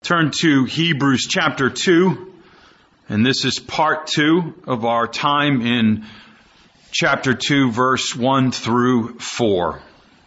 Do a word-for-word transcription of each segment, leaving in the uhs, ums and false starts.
Turn to Hebrews chapter two, and this is part two of our time in chapter two, verse one through four.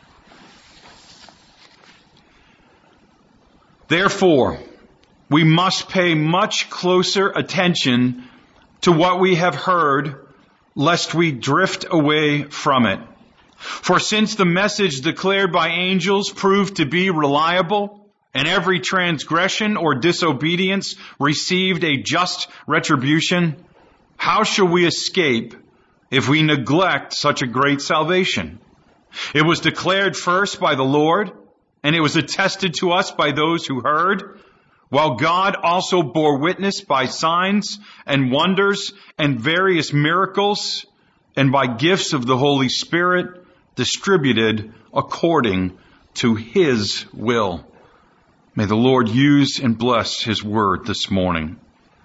Therefore, we must pay much closer attention to what we have heard, lest we drift away from it. For since the message declared by angels proved to be reliable, and every transgression or disobedience received a just retribution, how shall we escape if we neglect such a great salvation? It was declared first by the Lord, and it was attested to us by those who heard, while God also bore witness by signs and wonders and various miracles, and by gifts of the Holy Spirit distributed according to His will. May the Lord use and bless His word this morning.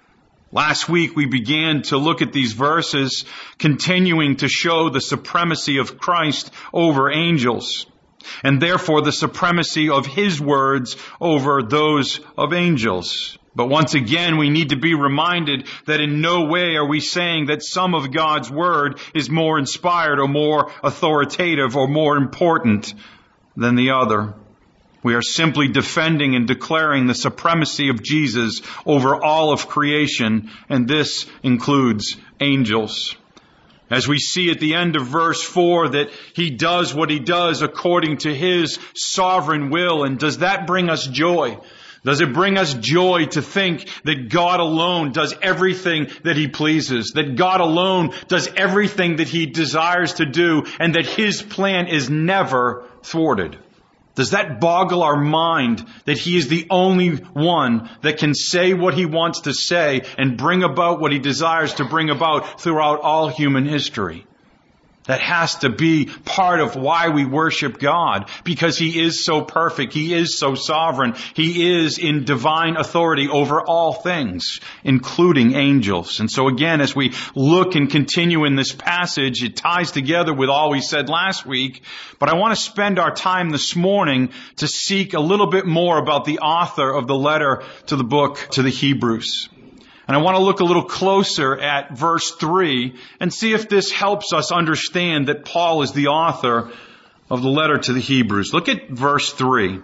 Last week we began to look at these verses, continuing to show the supremacy of Christ over angels, and therefore the supremacy of His words over those of angels. But once again, we need to be reminded that in no way are we saying that some of God's word is more inspired or more authoritative or more important than the other. We are simply defending and declaring the supremacy of Jesus over all of creation, and this includes angels. As we see at the end of verse four that He does what He does according to His sovereign will. And does that bring us joy? Does it bring us joy to think that God alone does everything that He pleases, that God alone does everything that He desires to do, and that His plan is never thwarted? Does that boggle our mind that He is the only one that can say what He wants to say and bring about what He desires to bring about throughout all human history? That has to be part of why we worship God, because He is so perfect. He is so sovereign. He is in divine authority over all things, including angels. And so again, as we look and continue in this passage, it ties together with all we said last week. But I want to spend our time this morning to seek a little bit more about the author of the letter to the book to the Hebrews. And I want to look a little closer at verse three and see if this helps us understand that Paul is the author of the letter to the Hebrews. Look at verse three.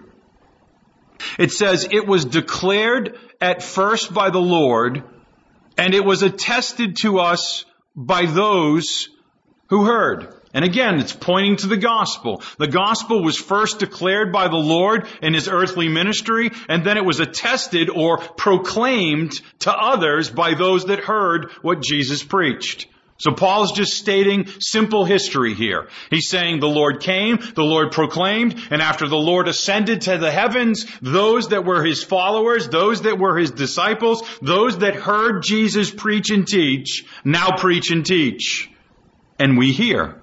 It says, "It was declared at first by the Lord, and it was attested to us by those who heard." And again, it's pointing to the gospel. The gospel was first declared by the Lord in His earthly ministry, and then it was attested or proclaimed to others by those that heard what Jesus preached. So Paul's just stating simple history here. He's saying the Lord came, the Lord proclaimed, and after the Lord ascended to the heavens, those that were His followers, those that were His disciples, those that heard Jesus preach and teach, now preach and teach. And we hear.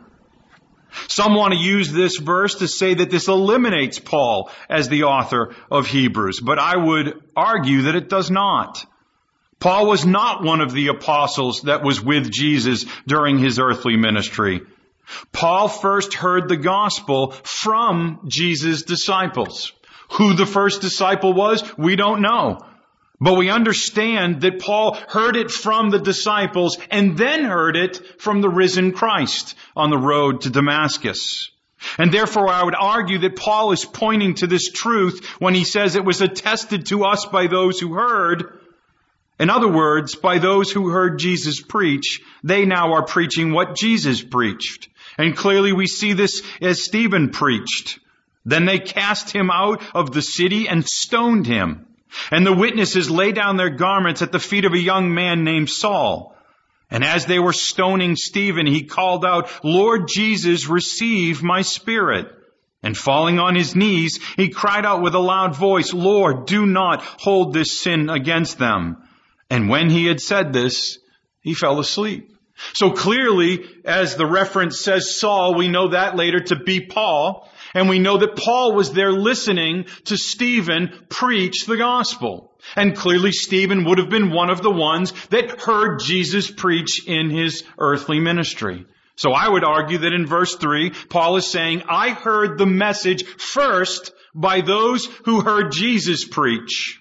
Some want to use this verse to say that this eliminates Paul as the author of Hebrews, but I would argue that it does not. Paul was not one of the apostles that was with Jesus during His earthly ministry. Paul first heard the gospel from Jesus' disciples. Who the first disciple was, we don't know. But we understand that Paul heard it from the disciples and then heard it from the risen Christ on the road to Damascus. And therefore I would argue that Paul is pointing to this truth when he says it was attested to us by those who heard. In other words, by those who heard Jesus preach, they now are preaching what Jesus preached. And clearly we see this as Stephen preached. Then they cast him out of the city and stoned him. And the witnesses lay down their garments at the feet of a young man named Saul. And as they were stoning Stephen, he called out, "Lord Jesus, receive my spirit." And falling on his knees, he cried out with a loud voice, "Lord, do not hold this sin against them." And when he had said this, he fell asleep. So clearly, as the reference says Saul, we know that later to be Paul. And we know that Paul was there listening to Stephen preach the gospel. And clearly Stephen would have been one of the ones that heard Jesus preach in His earthly ministry. So I would argue that in verse three, Paul is saying, I heard the message first by those who heard Jesus preach.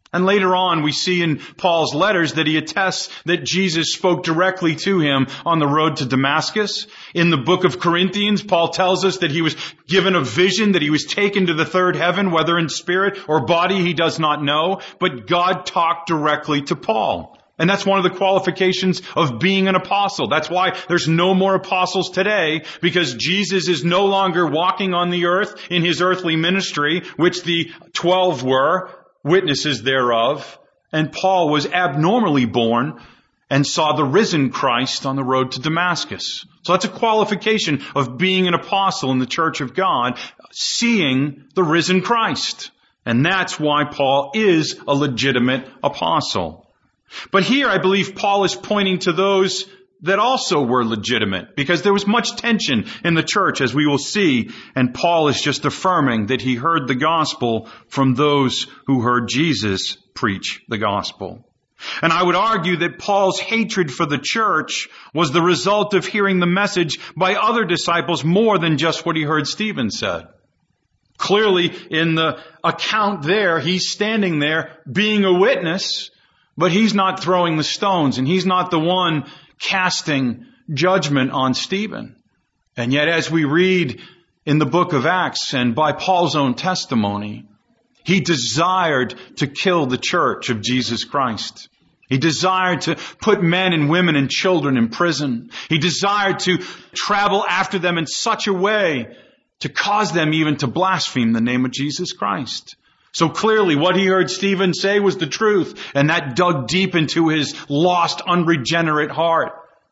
And later on, we see in Paul's letters that he attests that Jesus spoke directly to him on the road to Damascus. In the book of Corinthians, Paul tells us that he was given a vision, that he was taken to the third heaven, whether in spirit or body, he does not know. But God talked directly to Paul. And that's one of the qualifications of being an apostle. That's why there's no more apostles today, because Jesus is no longer walking on the earth in his earthly ministry, which the twelve were, witnesses thereof, and Paul was abnormally born and saw the risen Christ on the road to Damascus. So that's a qualification of being an apostle in the church of God, seeing the risen Christ. And that's why Paul is a legitimate apostle. But here I believe Paul is pointing to those that also were legitimate, because there was much tension in the church, as we will see, and Paul is just affirming that he heard the gospel from those who heard Jesus preach the gospel. And I would argue that Paul's hatred for the church was the result of hearing the message by other disciples more than just what he heard Stephen said. Clearly, in the account there, he's standing there being a witness, but he's not throwing the stones, and he's not the one casting judgment on Stephen. And yet, as we read in the book of Acts and by Paul's own testimony, he desired to kill the church of Jesus Christ. He desired to put men and women and children in prison. He desired to travel after them in such a way to cause them even to blaspheme the name of Jesus Christ. So clearly what he heard Stephen say was the truth, and that dug deep into his lost, unregenerate heart.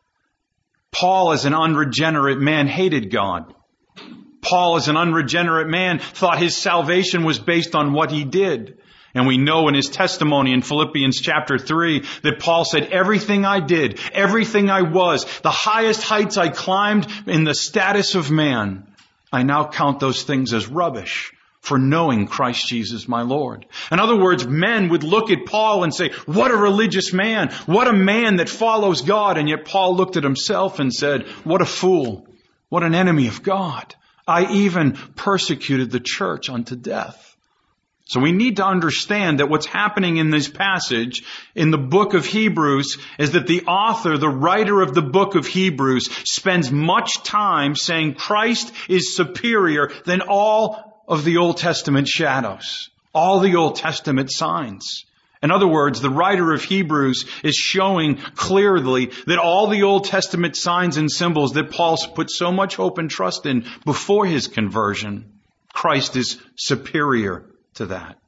Paul, as an unregenerate man, hated God. Paul, as an unregenerate man, thought his salvation was based on what he did. And we know in his testimony in Philippians chapter three that Paul said, everything I did, everything I was, the highest heights I climbed in the status of man, I now count those things as rubbish for knowing Christ Jesus my Lord. In other words, men would look at Paul and say, what a religious man, what a man that follows God. And yet Paul looked at himself and said, what a fool, what an enemy of God. I even persecuted the church unto death. So we need to understand that what's happening in this passage in the book of Hebrews is that the author, the writer of the book of Hebrews, spends much time saying Christ is superior than all of the Old Testament shadows, all the Old Testament signs. In other words, the writer of Hebrews is showing clearly that all the Old Testament signs and symbols that Paul put so much hope and trust in before his conversion, Christ is superior to that.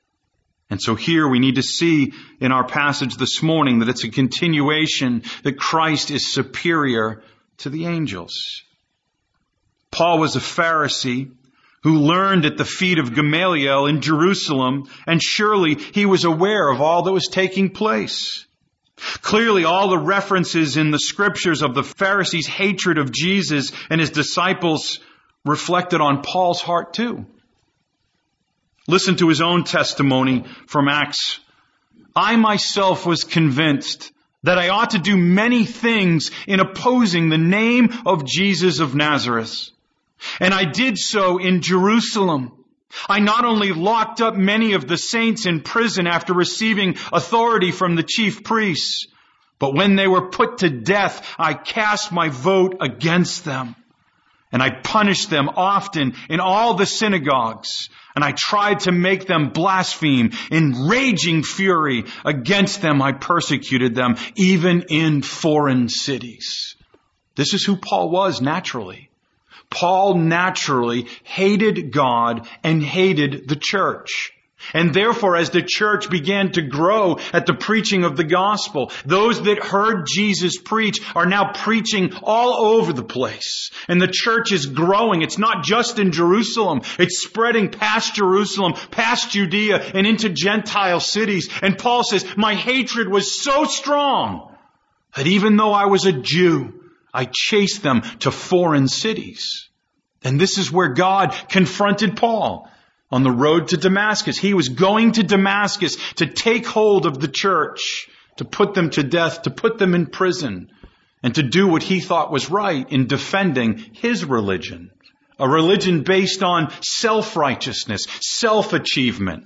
And so here we need to see in our passage this morning that it's a continuation that Christ is superior to the angels. Paul was a Pharisee who learned at the feet of Gamaliel in Jerusalem, and surely he was aware of all that was taking place. Clearly, all the references in the scriptures of the Pharisees' hatred of Jesus and his disciples reflected on Paul's heart too. Listen to his own testimony from Acts. I myself was convinced that I ought to do many things in opposing the name of Jesus of Nazareth. And I did so in Jerusalem. I not only locked up many of the saints in prison after receiving authority from the chief priests, but when they were put to death, I cast my vote against them. And I punished them often in all the synagogues. And I tried to make them blaspheme. In raging fury against them, I persecuted them, even in foreign cities. This is who Paul was naturally. Paul naturally hated God and hated the church. And therefore, as the church began to grow at the preaching of the gospel, those that heard Jesus preach are now preaching all over the place. And the church is growing. It's not just in Jerusalem. It's spreading past Jerusalem, past Judea, and into Gentile cities. And Paul says, my hatred was so strong that even though I was a Jew, I chased them to foreign cities. And this is where God confronted Paul on the road to Damascus. He was going to Damascus to take hold of the church, to put them to death, to put them in prison, and to do what he thought was right in defending his religion. A religion based on self-righteousness, self-achievement.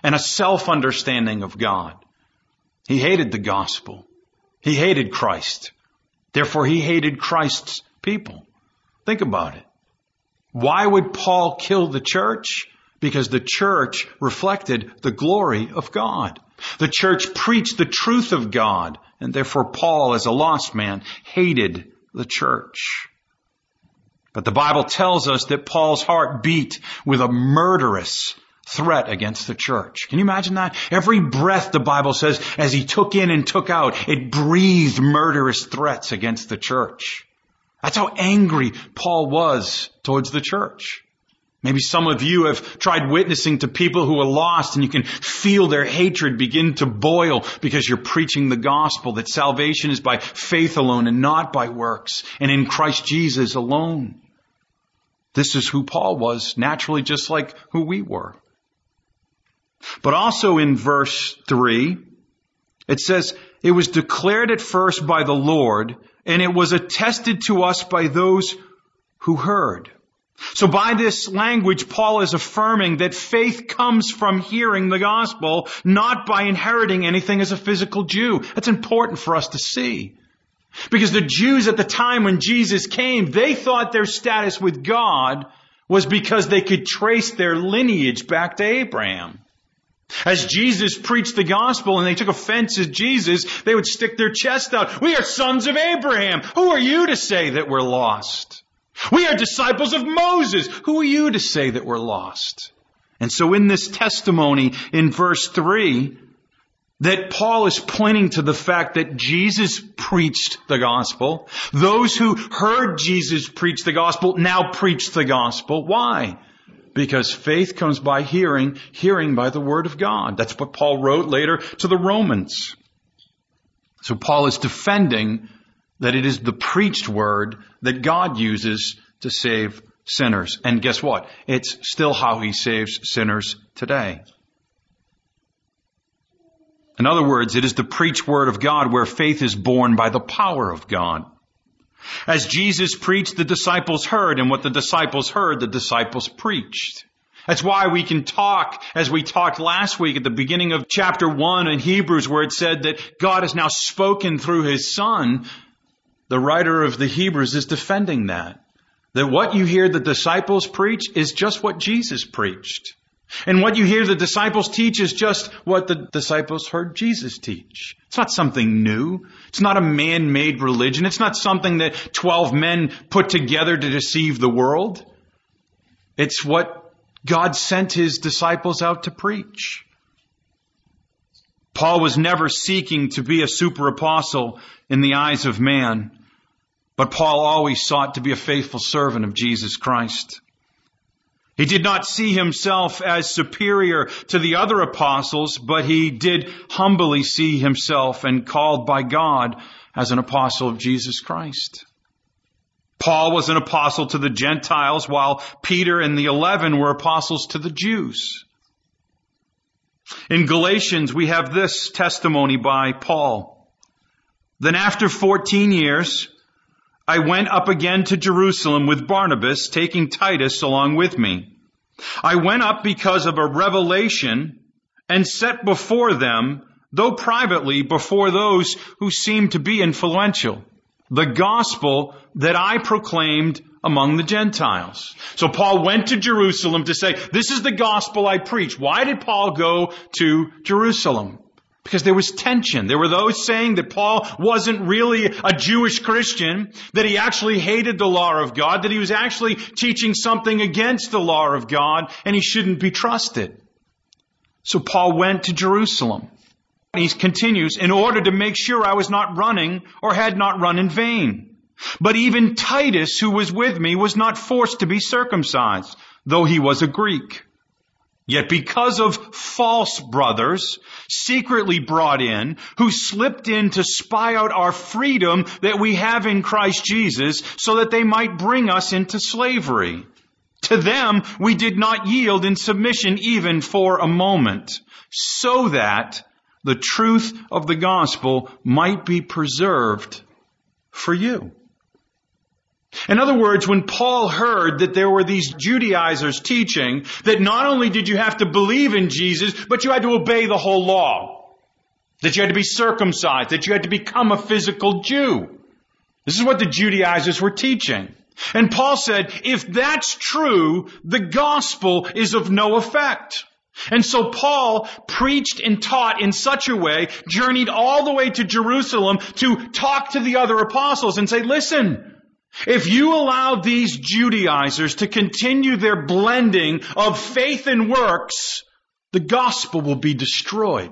and a self-understanding of God. He hated the gospel. He hated Christ. Therefore, he hated Christ's people. Think about it. Why would Paul kill the church? Because the church reflected the glory of God. The church preached the truth of God, and therefore Paul, as a lost man, hated the church. But the Bible tells us that Paul's heart beat with a murderous threat against the church. Can you imagine that? Every breath, the Bible says, as he took in and took out, it breathed murderous threats against the church. That's how angry Paul was towards the church. Maybe some of you have tried witnessing to people who are lost, and you can feel their hatred begin to boil because you're preaching the gospel, that salvation is by faith alone and not by works, and in Christ Jesus alone. This is who Paul was, naturally just like who we were. But also in verse three, it says, it was declared at first by the Lord, and it was attested to us by those who heard. So by this language, Paul is affirming that faith comes from hearing the gospel, not by inheriting anything as a physical Jew. That's important for us to see. Because the Jews at the time when Jesus came, they thought their status with God was because they could trace their lineage back to Abraham. As Jesus preached the gospel and they took offense at Jesus, they would stick their chest out. We are sons of Abraham. Who are you to say that we're lost? We are disciples of Moses. Who are you to say that we're lost? And so in this testimony in verse three, that Paul is pointing to the fact that Jesus preached the gospel. Those who heard Jesus preach the gospel now preach the gospel. Why? Because faith comes by hearing, hearing by the word of God. That's what Paul wrote later to the Romans. So Paul is defending that it is the preached word that God uses to save sinners. And guess what? It's still how he saves sinners today. In other words, it is the preached word of God where faith is born by the power of God. As Jesus preached, the disciples heard, and what the disciples heard, the disciples preached. That's why we can talk, as we talked last week at the beginning of chapter one in Hebrews, where it said that God has now spoken through his Son. The writer of the Hebrews is defending that. That what you hear the disciples preach is just what Jesus preached. And what you hear the disciples teach is just what the disciples heard Jesus teach. It's not something new. It's not a man-made religion. It's not something that twelve men put together to deceive the world. It's what God sent his disciples out to preach. Paul was never seeking to be a super apostle in the eyes of man, but Paul always sought to be a faithful servant of Jesus Christ. He did not see himself as superior to the other apostles, but he did humbly see himself and called by God as an apostle of Jesus Christ. Paul was an apostle to the Gentiles, while Peter and the eleven were apostles to the Jews. In Galatians, we have this testimony by Paul. Then after fourteen years, I went up again to Jerusalem with Barnabas, taking Titus along with me. I went up because of a revelation and set before them, though privately before those who seemed to be influential, the gospel that I proclaimed among the Gentiles. So Paul went to Jerusalem to say, this is the gospel I preach. Why did Paul go to Jerusalem? Because there was tension. There were those saying that Paul wasn't really a Jewish Christian, that he actually hated the law of God, that he was actually teaching something against the law of God, and he shouldn't be trusted. So Paul went to Jerusalem. He continues, in order to make sure I was not running or had not run in vain. But even Titus, who was with me, was not forced to be circumcised, though he was a Greek. Yet because of false brothers, secretly brought in, who slipped in to spy out our freedom that we have in Christ Jesus, so that they might bring us into slavery. To them we did not yield in submission even for a moment, so that the truth of the gospel might be preserved for you. In other words, when Paul heard that there were these Judaizers teaching that not only did you have to believe in Jesus, but you had to obey the whole law, that you had to be circumcised, that you had to become a physical Jew. This is what the Judaizers were teaching. And Paul said, if that's true, the gospel is of no effect. And so Paul preached and taught in such a way, journeyed all the way to Jerusalem to talk to the other apostles and say, listen, if you allow these Judaizers to continue their blending of faith and works, the gospel will be destroyed.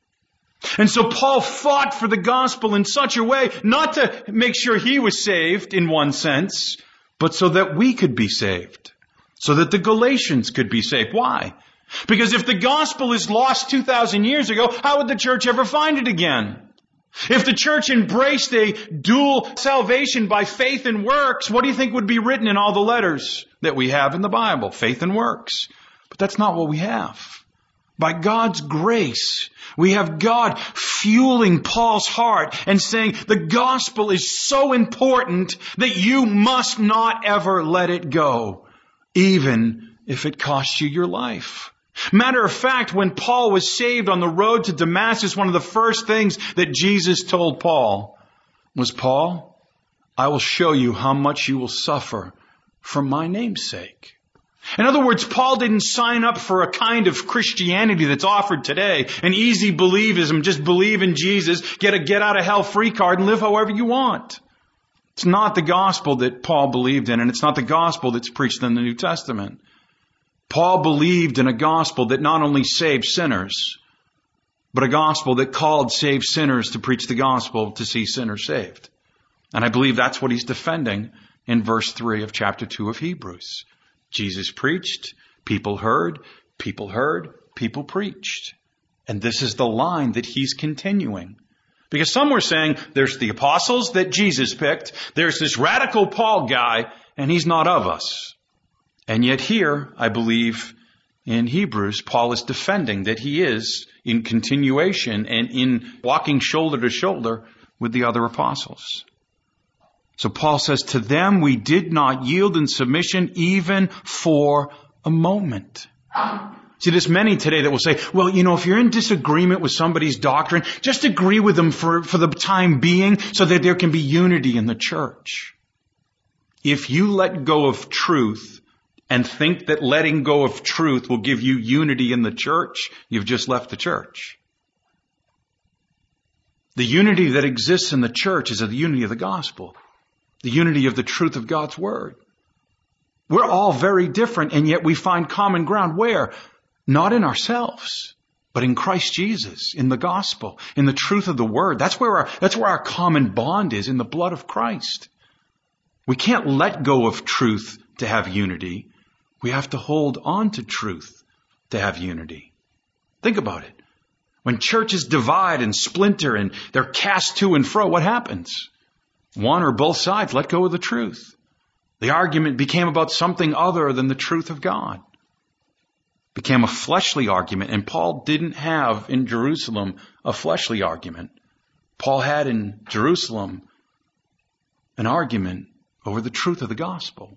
And so Paul fought for the gospel in such a way, not to make sure he was saved in one sense, but so that we could be saved, so that the Galatians could be saved. Why? Because if the gospel is lost two thousand years ago, how would the church ever find it again? If the church embraced a dual salvation by faith and works, what do you think would be written in all the letters that we have in the Bible? Faith and works. But that's not what we have. By God's grace, we have God fueling Paul's heart and saying the gospel is so important that you must not ever let it go, even if it costs you your life. Matter of fact, when Paul was saved on the road to Damascus, one of the first things that Jesus told Paul was, Paul, I will show you how much you will suffer for my name's sake. In other words, Paul didn't sign up for a kind of Christianity that's offered today, an easy believism, just believe in Jesus, get a get out of hell free card and live however you want. It's not the gospel that Paul believed in, and it's not the gospel that's preached in the New Testament. Paul believed in a gospel that not only saved sinners, but a gospel that called saved sinners to preach the gospel to see sinners saved. And I believe that's what he's defending in verse three of chapter two of Hebrews. Jesus preached, people heard, people heard, people preached. And this is the line that he's continuing. Because some were saying there's the apostles that Jesus picked, there's this radical Paul guy, and he's not of us. And yet here, I believe, in Hebrews, Paul is defending that he is in continuation and in walking shoulder to shoulder with the other apostles. So Paul says, to them we did not yield in submission even for a moment. See, there's many today that will say, well, you know, if you're in disagreement with somebody's doctrine, just agree with them for, for the time being so that there can be unity in the church. If you let go of truth and think that letting go of truth will give you unity in the church, you've just left the church. The unity that exists in the church is the unity of the gospel, the unity of the truth of God's word. We're all very different, and yet we find common ground. Where? Not in ourselves, but in Christ Jesus, in the gospel, in the truth of the word. That's where our, that's where our common bond is, in the blood of Christ. We can't let go of truth to have unity. We have to hold on to truth to have unity. Think about it. When churches divide and splinter and they're cast to and fro, what happens? One or both sides let go of the truth. The argument became about something other than the truth of God. It became a fleshly argument, and Paul didn't have in Jerusalem a fleshly argument. Paul had in Jerusalem an argument over the truth of the gospel.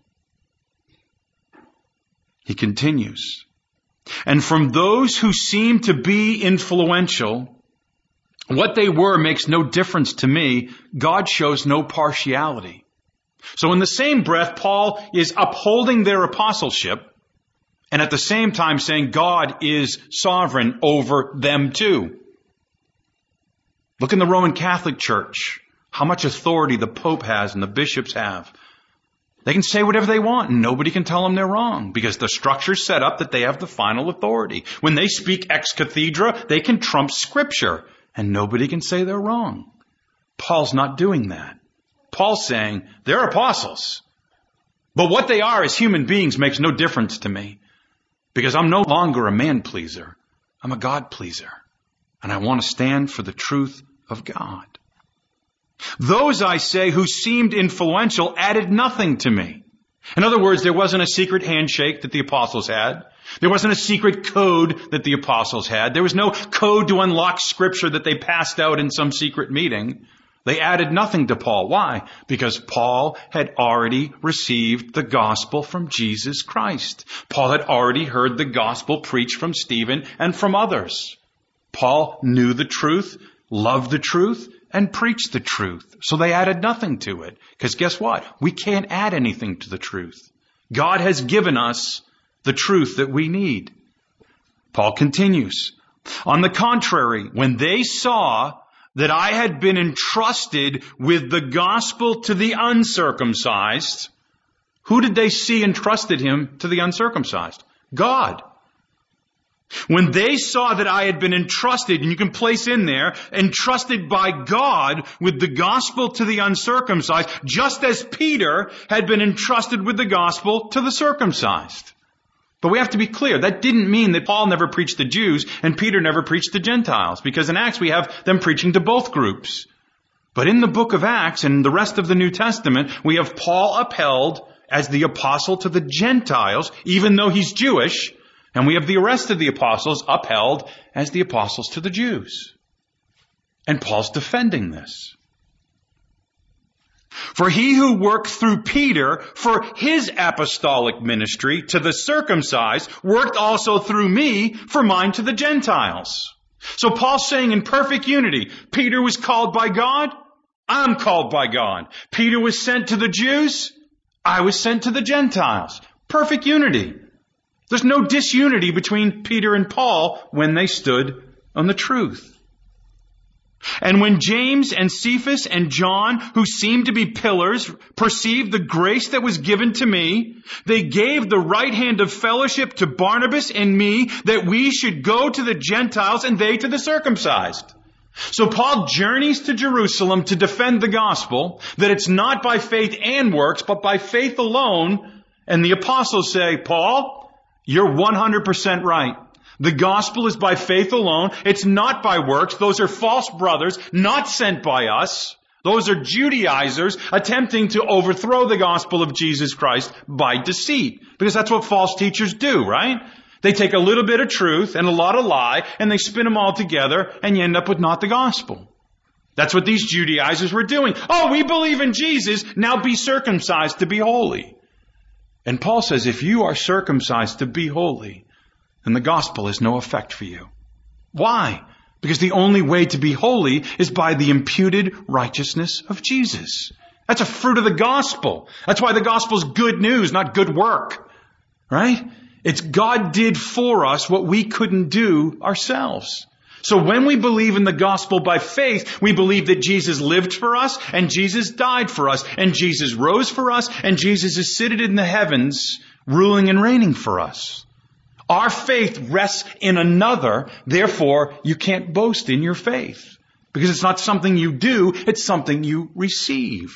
He continues, and from those who seem to be influential, what they were makes no difference to me. God shows no partiality. So in the same breath, Paul is upholding their apostleship and at the same time saying God is sovereign over them too. Look in the Roman Catholic Church, how much authority the Pope has and the bishops have. They can say whatever they want and nobody can tell them they're wrong because the structure's set up that they have the final authority. When they speak ex cathedra, they can trump Scripture and nobody can say they're wrong. Paul's not doing that. Paul's saying they're apostles. But what they are as human beings makes no difference to me because I'm no longer a man pleaser. I'm a God pleaser. And I want to stand for the truth of God. Those, I say, who seemed influential added nothing to me. In other words, there wasn't a secret handshake that the apostles had. There wasn't a secret code that the apostles had. There was no code to unlock Scripture that they passed out in some secret meeting. They added nothing to Paul. Why? Because Paul had already received the gospel from Jesus Christ. Paul had already heard the gospel preached from Stephen and from others. Paul knew the truth, loved the truth, and preached the truth. So they added nothing to it. Because guess what? We can't add anything to the truth. God has given us the truth that we need. Paul continues. On the contrary, when they saw that I had been entrusted with the gospel to the uncircumcised, who did they see entrusted him to the uncircumcised? God. When they saw that I had been entrusted, and you can place in there, entrusted by God with the gospel to the uncircumcised, just as Peter had been entrusted with the gospel to the circumcised. But we have to be clear, that didn't mean that Paul never preached to Jews and Peter never preached to Gentiles, because in Acts we have them preaching to both groups. But in the book of Acts and the rest of the New Testament, we have Paul upheld as the apostle to the Gentiles, even though he's Jewish, and we have the rest of the apostles upheld as the apostles to the Jews. And Paul's defending this. For he who worked through Peter for his apostolic ministry to the circumcised worked also through me for mine to the Gentiles. So Paul's saying in perfect unity, Peter was called by God, I'm called by God. Peter was sent to the Jews, I was sent to the Gentiles. Perfect unity. There's no disunity between Peter and Paul when they stood on the truth. And when James and Cephas and John, who seemed to be pillars, perceived the grace that was given to me, they gave the right hand of fellowship to Barnabas and me, that we should go to the Gentiles and they to the circumcised. So Paul journeys to Jerusalem to defend the gospel, that it's not by faith and works, but by faith alone. And the apostles say, Paul, you're one hundred percent right. The gospel is by faith alone. It's not by works. Those are false brothers, not sent by us. Those are Judaizers attempting to overthrow the gospel of Jesus Christ by deceit. Because that's what false teachers do, right? They take a little bit of truth and a lot of lie, and they spin them all together, and you end up with not the gospel. That's what these Judaizers were doing. Oh, we believe in Jesus, now be circumcised to be holy. And Paul says, if you are circumcised to be holy, then the gospel has no effect for you. Why? Because the only way to be holy is by the imputed righteousness of Jesus. That's a fruit of the gospel. That's why the gospel is good news, not good work. Right? It's God did for us what we couldn't do ourselves. So when we believe in the gospel by faith, we believe that Jesus lived for us, and Jesus died for us, and Jesus rose for us, and Jesus is seated in the heavens, ruling and reigning for us. Our faith rests in another, therefore you can't boast in your faith. Because it's not something you do, it's something you receive.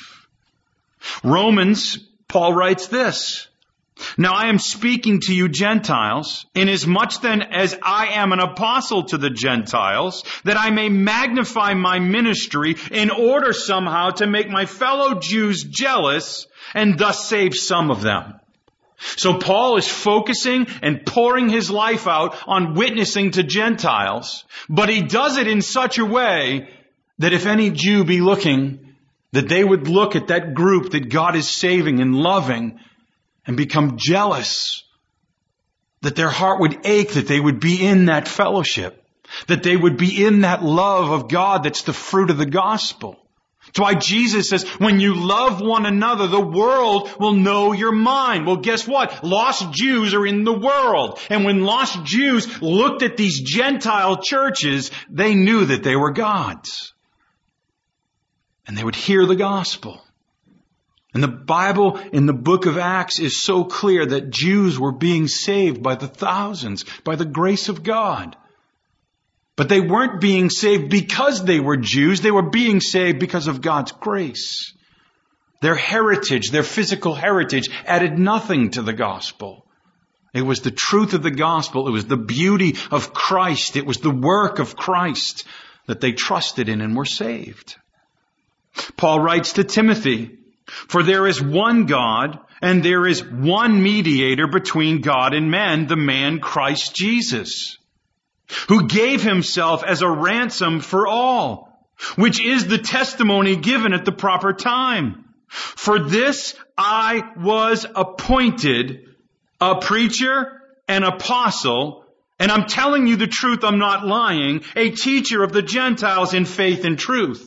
Romans, Paul writes this. Now I am speaking to you Gentiles, inasmuch then as I am an apostle to the Gentiles, that I may magnify my ministry in order somehow to make my fellow Jews jealous and thus save some of them. So Paul is focusing and pouring his life out on witnessing to Gentiles, but he does it in such a way that if any Jew be looking, that they would look at that group that God is saving and loving and become jealous, that their heart would ache, that they would be in that fellowship, that they would be in that love of God that's the fruit of the gospel. That's why Jesus says, when you love one another, the world will know you're mine. Well, guess what? Lost Jews are in the world. And when lost Jews looked at these Gentile churches, they knew that they were God's. And they would hear the gospel. And the Bible in the book of Acts is so clear that Jews were being saved by the thousands, by the grace of God. But they weren't being saved because they were Jews. They were being saved because of God's grace. Their heritage, their physical heritage, added nothing to the gospel. It was the truth of the gospel. It was the beauty of Christ. It was the work of Christ that they trusted in and were saved. Paul writes to Timothy, for there is one God, and there is one mediator between God and men, the man Christ Jesus, who gave himself as a ransom for all, which is the testimony given at the proper time. For this I was appointed a preacher, an apostle, and I'm telling you the truth, I'm not lying, a teacher of the Gentiles in faith and truth.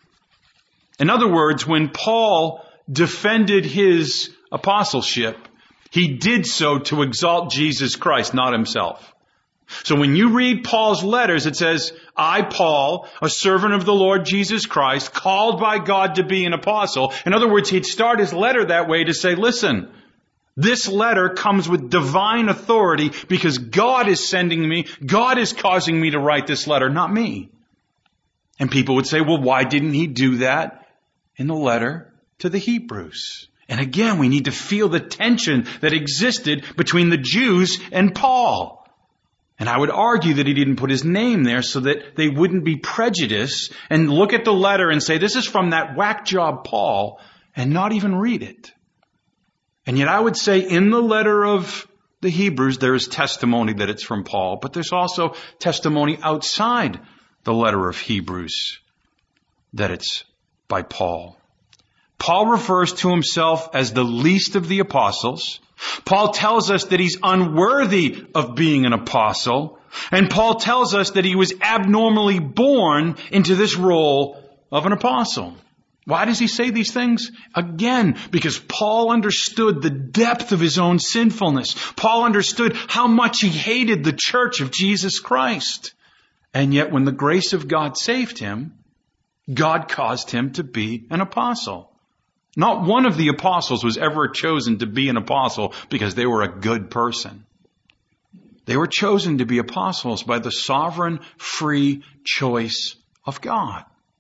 In other words, when Paul defended his apostleship, he did so to exalt Jesus Christ, not himself. So when you read Paul's letters, it says, I, Paul, a servant of the Lord Jesus Christ, called by God to be an apostle. In other words, he'd start his letter that way to say, listen, this letter comes with divine authority because God is sending me, God is causing me to write this letter, not me. And people would say, well, why didn't he do that in the letter to the Hebrews? And again, we need to feel the tension that existed between the Jews and Paul. And I would argue that he didn't put his name there so that they wouldn't be prejudiced and look at the letter and say, this is from that whack job Paul, and not even read it. And yet I would say in the letter of the Hebrews, there is testimony that it's from Paul, but there's also testimony outside the letter of Hebrews that it's by Paul. Paul refers to himself as the least of the apostles. Paul tells us that he's unworthy of being an apostle. And Paul tells us that he was abnormally born into this role of an apostle. Why does he say these things? Again, because Paul understood the depth of his own sinfulness. Paul understood how much he hated the church of Jesus Christ. And yet when the grace of God saved him, God caused him to be an apostle. Not one of the apostles was ever chosen to be an apostle because they were a good person. They were chosen to be apostles by the sovereign, free choice of God.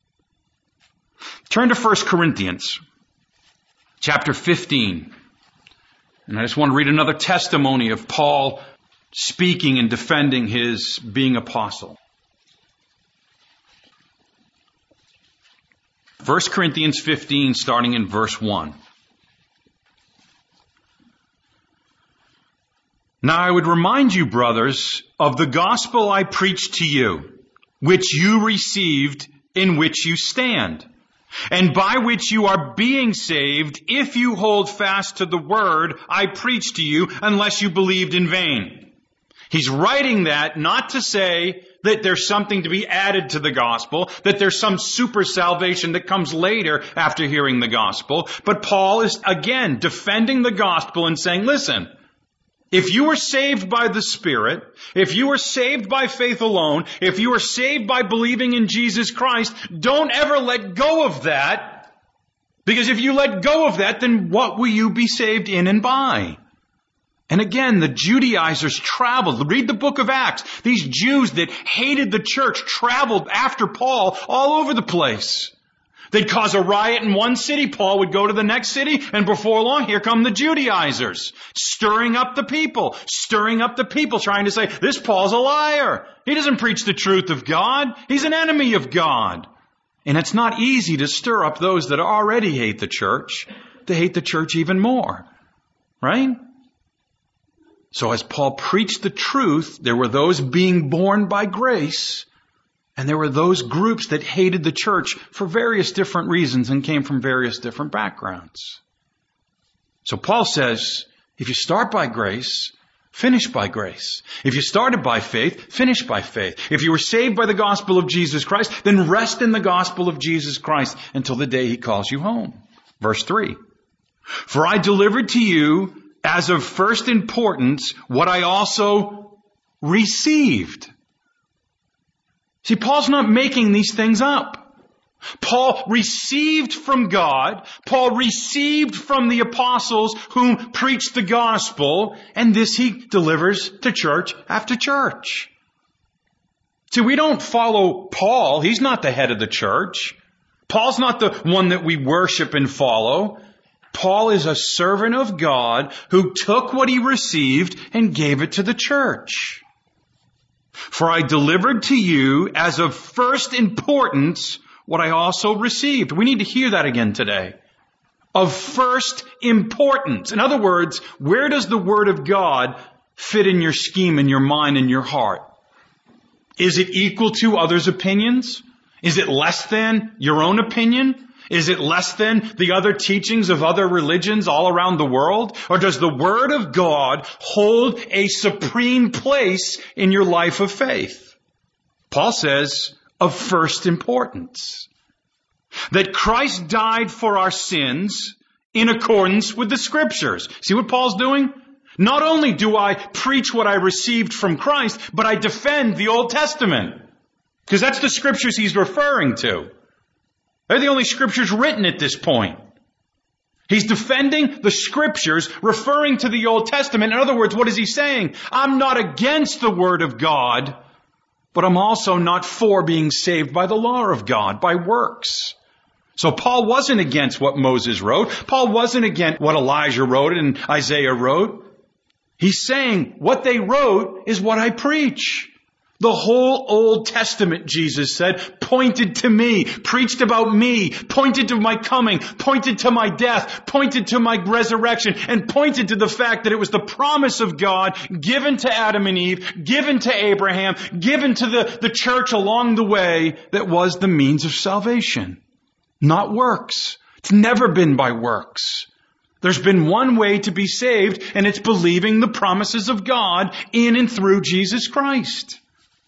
Turn to First Corinthians, chapter fifteen. And I just want to read another testimony of Paul speaking and defending his being apostle. First Corinthians fifteen, starting in verse one. Now I would remind you, brothers, of the gospel I preached to you, which you received, in which you stand, and by which you are being saved, if you hold fast to the word I preached to you, unless you believed in vain. He's writing that not to say that there's something to be added to the gospel, that there's some super salvation that comes later after hearing the gospel. But Paul is, again, defending the gospel and saying, listen, if you were saved by the Spirit, if you were saved by faith alone, if you were saved by believing in Jesus Christ, don't ever let go of that. Because if you let go of that, then what will you be saved in and by? And again, the Judaizers traveled. Read the book of Acts. These Jews that hated the church traveled after Paul all over the place. They'd cause a riot in one city. Paul would go to the next city. And before long, here come the Judaizers, stirring up the people, stirring up the people, trying to say, this Paul's a liar. He doesn't preach the truth of God. He's an enemy of God. And it's not easy to stir up those that already hate the church to hate the church even more. Right? So as Paul preached the truth, there were those being born by grace, and there were those groups that hated the church for various different reasons and came from various different backgrounds. So Paul says, if you start by grace, finish by grace. If you started by faith, finish by faith. If you were saved by the gospel of Jesus Christ, then rest in the gospel of Jesus Christ until the day he calls you home. Verse three. For I delivered to you as of first importance what I also received. See, Paul's not making these things up. Paul received from God. Paul received from the apostles whom preached the gospel. And this he delivers to church after church. See, we don't follow Paul. He's not the head of the church. Paul's not the one that we worship and follow. Paul is a servant of God who took what he received and gave it to the church. For I delivered to you as of first importance what I also received. We need to hear that again today. Of first importance. In other words, where does the Word of God fit in your scheme, in your mind, in your heart? Is it equal to others' opinions? Is it less than your own opinion? Is it less than the other teachings of other religions all around the world? Or does the Word of God hold a supreme place in your life of faith? Paul says, of first importance. That Christ died for our sins in accordance with the Scriptures. See what Paul's doing? Not only do I preach what I received from Christ, but I defend the Old Testament. Because that's the Scriptures he's referring to. They're the only Scriptures written at this point. He's defending the Scriptures, referring to the Old Testament. In other words, what is he saying? I'm not against the Word of God, but I'm also not for being saved by the law of God, by works. So Paul wasn't against what Moses wrote. Paul wasn't against what Elijah wrote and Isaiah wrote. He's saying what they wrote is what I preach. The whole Old Testament, Jesus said, pointed to me, preached about me, pointed to my coming, pointed to my death, pointed to my resurrection, and pointed to the fact that it was the promise of God given to Adam and Eve, given to Abraham, given to the, the church along the way that was the means of salvation. Not works. It's never been by works. There's been one way to be saved, and it's believing the promises of God in and through Jesus Christ.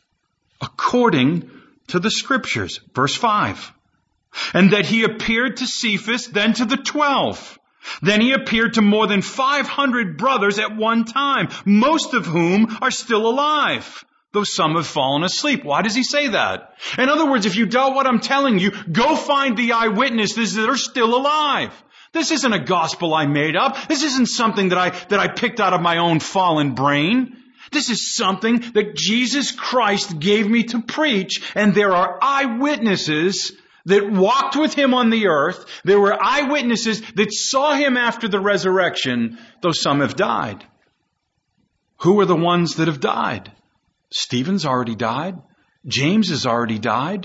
According to the Scriptures. Verse five. And that he appeared to Cephas, then to the twelve. Then he appeared to more than five hundred brothers at one time, most of whom are still alive, though some have fallen asleep. Why does he say that? In other words, if you doubt what I'm telling you, go find the eyewitnesses that are still alive. This isn't a gospel I made up. This isn't something that I, that I picked out of my own fallen brain. This is something that Jesus Christ gave me to preach, and there are eyewitnesses that walked with him on the earth. There were eyewitnesses that saw him after the resurrection, though some have died. Who are the ones that have died? Stephen's already died. James has already died.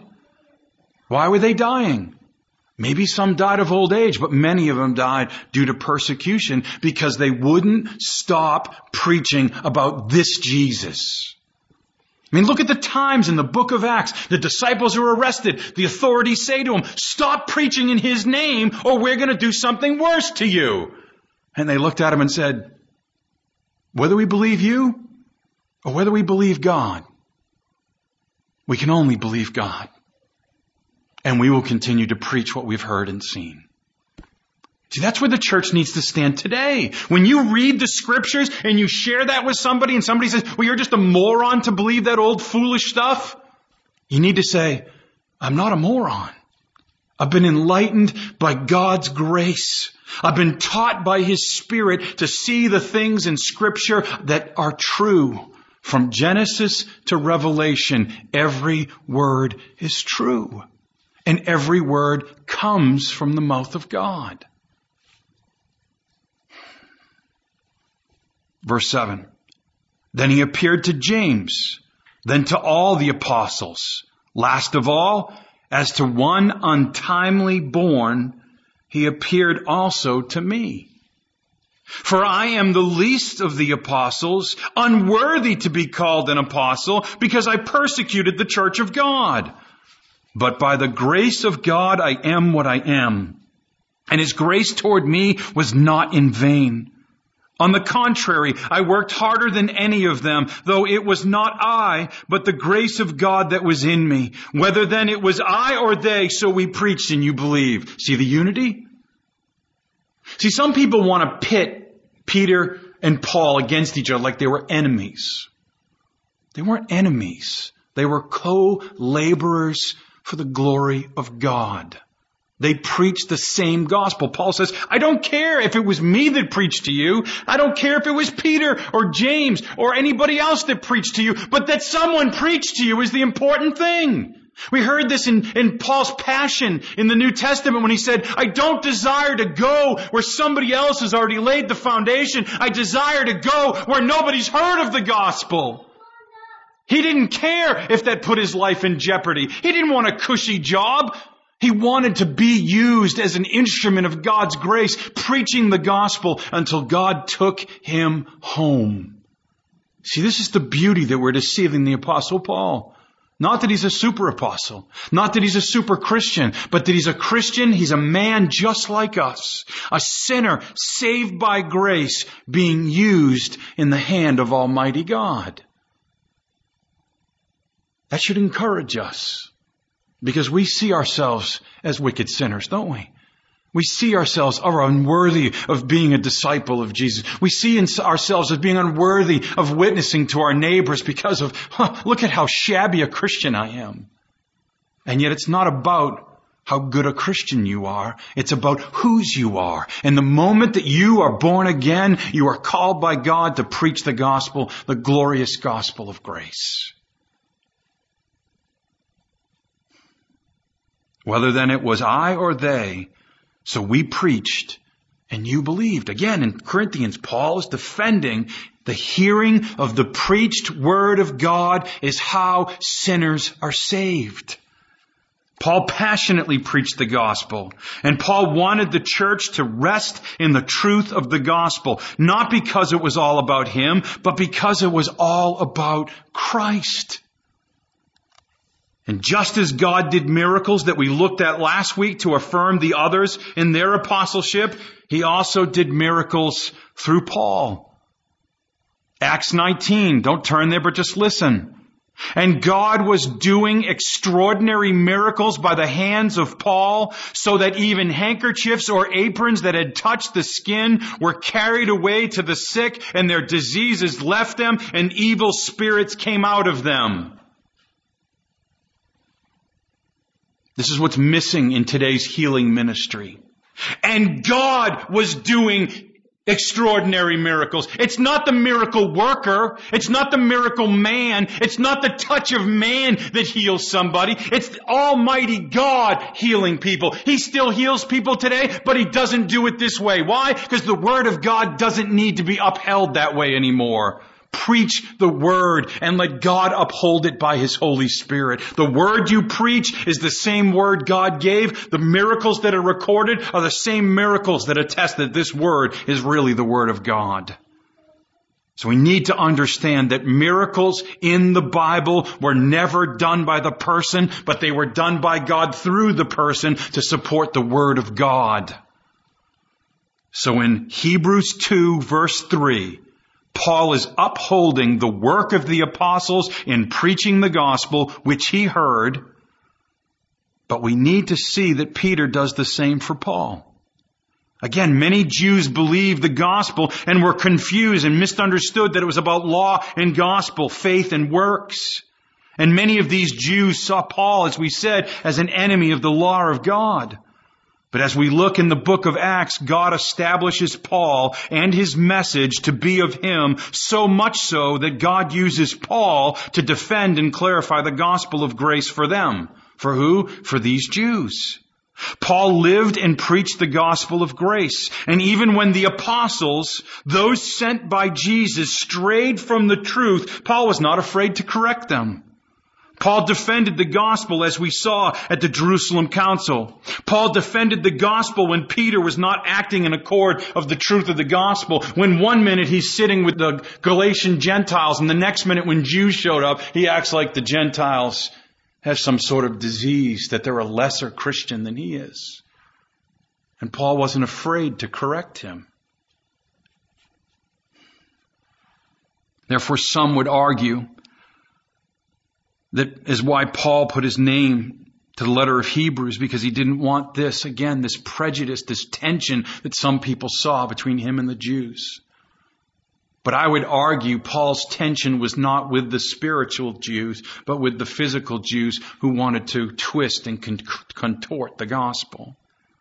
Why were they dying? Maybe some died of old age, but many of them died due to persecution because they wouldn't stop preaching about this Jesus. I mean, look at the times in the book of Acts. The disciples are arrested. The authorities say to them, stop preaching in his name or we're going to do something worse to you. And they looked at him and said, whether we believe you or whether we believe God, we can only believe God. And we will continue to preach what we've heard and seen. See, that's where the church needs to stand today. When you read the Scriptures and you share that with somebody and somebody says, well, you're just a moron to believe that old foolish stuff. You need to say, I'm not a moron. I've been enlightened by God's grace. I've been taught by His Spirit to see the things in Scripture that are true. From Genesis to Revelation, every word is true. And every word comes from the mouth of God. Verse seven. Then he appeared to James, then to all the apostles. Last of all, as to one untimely born, he appeared also to me. For I am the least of the apostles, unworthy to be called an apostle, because I persecuted the church of God. But by the grace of God, I am what I am. And His grace toward me was not in vain. On the contrary, I worked harder than any of them, though it was not I, but the grace of God that was in me. Whether then it was I or they, so we preached and you believed. See the unity? See, some people want to pit Peter and Paul against each other like they were enemies. They weren't enemies. They were co-laborers for the glory of God. They preached the same gospel. Paul says, I don't care if it was me that preached to you. I don't care if it was Peter or James or anybody else that preached to you. But that someone preached to you is the important thing. We heard this in, in Paul's passion in the New Testament when he said, I don't desire to go where somebody else has already laid the foundation. I desire to go where nobody's heard of the gospel. He didn't care if that put his life in jeopardy. He didn't want a cushy job. He wanted to be used as an instrument of God's grace, preaching the gospel until God took him home. See, this is the beauty that we're to see in the Apostle Paul. Not that he's a super apostle. Not that he's a super Christian. But that he's a Christian. He's a man just like us. A sinner saved by grace being used in the hand of Almighty God. That should encourage us. Because we see ourselves as wicked sinners, don't we? We see ourselves are unworthy of being a disciple of Jesus. We see ourselves as being unworthy of witnessing to our neighbors because of, huh, look at how shabby a Christian I am. And yet it's not about how good a Christian you are. It's about whose you are. And the moment that you are born again, you are called by God to preach the gospel, the glorious gospel of grace. Whether then it was I or they, so we preached and you believed. Again, in Corinthians, Paul is defending the hearing of the preached word of God is how sinners are saved. Paul passionately preached the gospel, and Paul wanted the church to rest in the truth of the gospel, not because it was all about him, but because it was all about Christ. And just as God did miracles that we looked at last week to affirm the others in their apostleship, He also did miracles through Paul. Acts nineteen, don't turn there, but just listen. And God was doing extraordinary miracles by the hands of Paul, so that even handkerchiefs or aprons that had touched the skin were carried away to the sick, and their diseases left them, and evil spirits came out of them. This is what's missing in today's healing ministry. And God was doing extraordinary miracles. It's not the miracle worker. It's not the miracle man. It's not the touch of man that heals somebody. It's Almighty God healing people. He still heals people today, but He doesn't do it this way. Why? Because the Word of God doesn't need to be upheld that way anymore. Preach the Word and let God uphold it by His Holy Spirit. The Word you preach is the same Word God gave. The miracles that are recorded are the same miracles that attest that this Word is really the Word of God. So we need to understand that miracles in the Bible were never done by the person, but they were done by God through the person to support the Word of God. So in Hebrews two verse three, Paul is upholding the work of the apostles in preaching the gospel, which he heard. But we need to see that Peter does the same for Paul. Again, many Jews believed the gospel and were confused and misunderstood that it was about law and gospel, faith and works. And many of these Jews saw Paul, as we said, as an enemy of the law of God. But as we look in the book of Acts, God establishes Paul and his message to be of him, so much so that God uses Paul to defend and clarify the gospel of grace for them. For who? For these Jews. Paul lived and preached the gospel of grace. And even when the apostles, those sent by Jesus, strayed from the truth, Paul was not afraid to correct them. Paul defended the gospel as we saw at the Jerusalem Council. Paul defended the gospel when Peter was not acting in accord of the truth of the gospel. When one minute he's sitting with the Galatian Gentiles, and the next minute when Jews showed up, he acts like the Gentiles have some sort of disease, that they're a lesser Christian than he is. And Paul wasn't afraid to correct him. Therefore, some would argue that is why Paul put his name to the letter of Hebrews, because he didn't want this, again, this prejudice, this tension that some people saw between him and the Jews. But I would argue Paul's tension was not with the spiritual Jews, but with the physical Jews who wanted to twist and contort the gospel.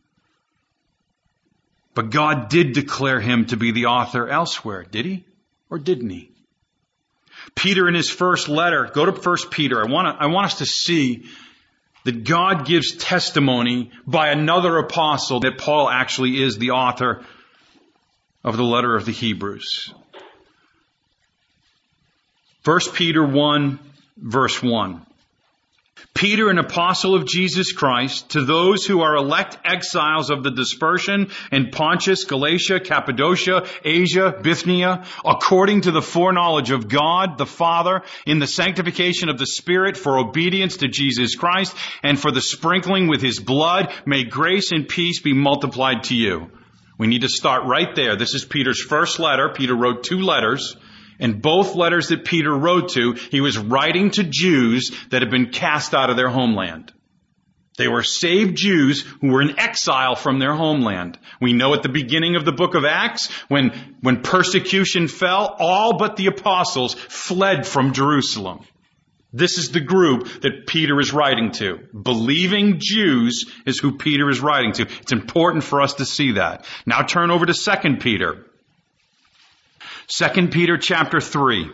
But God did declare him to be the author elsewhere, did He? Or didn't He? Peter in his first letter, go to First Peter. I want to, I want us to see that God gives testimony by another apostle that Paul actually is the author of the letter of the Hebrews. First Peter one, verse one. Peter, an apostle of Jesus Christ, to those who are elect exiles of the dispersion in Pontus, Galatia, Cappadocia, Asia, Bithynia, according to the foreknowledge of God the Father, in the sanctification of the Spirit, for obedience to Jesus Christ, and for the sprinkling with His blood, may grace and peace be multiplied to you. We need to start right there. This is Peter's first letter. Peter wrote two letters. And both letters that Peter wrote to, he was writing to Jews that had been cast out of their homeland. They were saved Jews who were in exile from their homeland. We know at the beginning of the book of Acts, when, when persecution fell, all but the apostles fled from Jerusalem. This is the group that Peter is writing to. Believing Jews is who Peter is writing to. It's important for us to see that. Now turn over to Second Peter. Second Peter chapter three.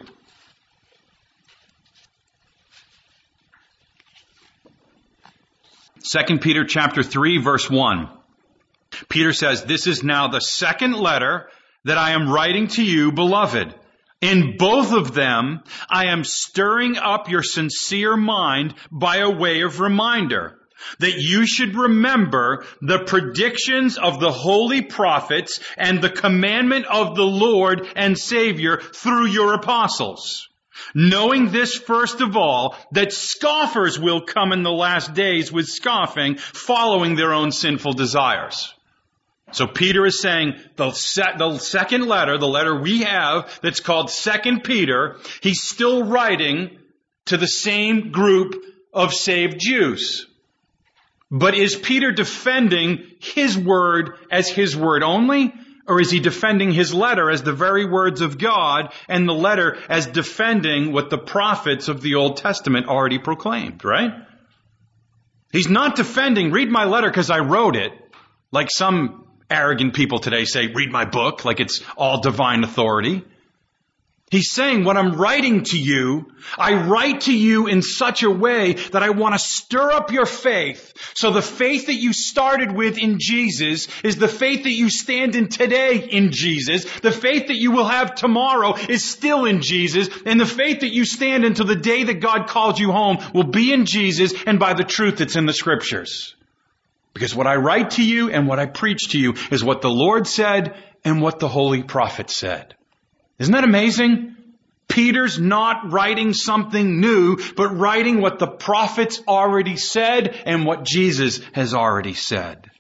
Second Peter chapter three, verse one. Peter says, "This is now the second letter that I am writing to you, beloved. In both of them, I am stirring up your sincere mind by a way of reminder, that you should remember the predictions of the holy prophets and the commandment of the Lord and Savior through your apostles. Knowing this first of all, that scoffers will come in the last days with scoffing, following their own sinful desires." So Peter is saying the, se- the second letter, the letter we have that's called Second Peter, he's still writing to the same group of saved Jews. But is Peter defending his word as his word only? Or is he defending his letter as the very words of God and the letter as defending what the prophets of the Old Testament already proclaimed, right? He's not defending, read my letter because I wrote it, like some arrogant people today say, read my book, like it's all divine authority. He's saying, what I'm writing to you, I write to you in such a way that I want to stir up your faith. So the faith that you started with in Jesus is the faith that you stand in today in Jesus. The faith that you will have tomorrow is still in Jesus. And the faith that you stand until the day that God calls you home will be in Jesus and by the truth that's in the Scriptures. Because what I write to you and what I preach to you is what the Lord said and what the holy prophet said. Isn't that amazing? Peter's not writing something new, but writing what the prophets already said and what Jesus has already said.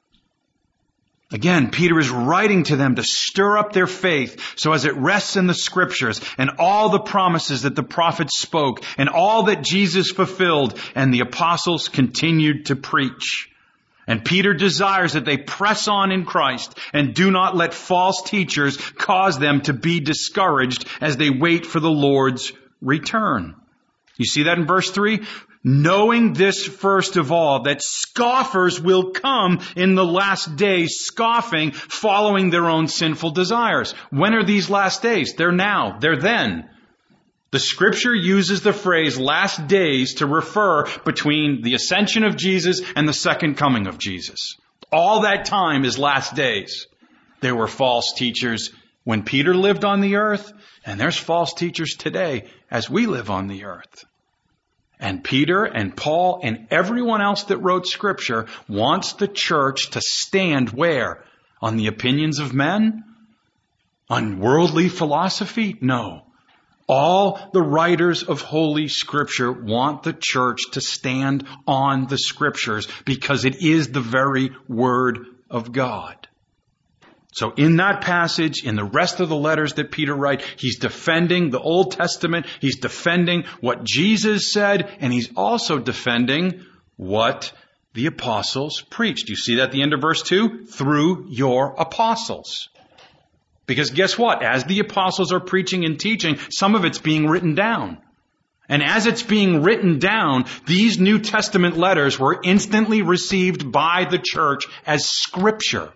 Again, Peter is writing to them to stir up their faith so as it rests in the Scriptures and all the promises that the prophets spoke and all that Jesus fulfilled and the apostles continued to preach. And Peter desires that they press on in Christ and do not let false teachers cause them to be discouraged as they wait for the Lord's return. You see that in verse three? Knowing this first of all, that scoffers will come in the last days, scoffing, following their own sinful desires. When are these last days? They're now. They're then. The Scripture uses the phrase last days to refer between the ascension of Jesus and the second coming of Jesus. All that time is last days. There were false teachers when Peter lived on the earth, and there's false teachers today as we live on the earth. And Peter and Paul and everyone else that wrote Scripture wants the church to stand where? On the opinions of men? On worldly philosophy? No. All the writers of Holy Scripture want the church to stand on the Scriptures because it is the very Word of God. So in that passage, in the rest of the letters that Peter writes, he's defending the Old Testament, he's defending what Jesus said, and he's also defending what the apostles preached. You see that at the end of verse two? Through your apostles. Because guess what? As the apostles are preaching and teaching, some of it's being written down. And as it's being written down, these New Testament letters were instantly received by the church as Scripture.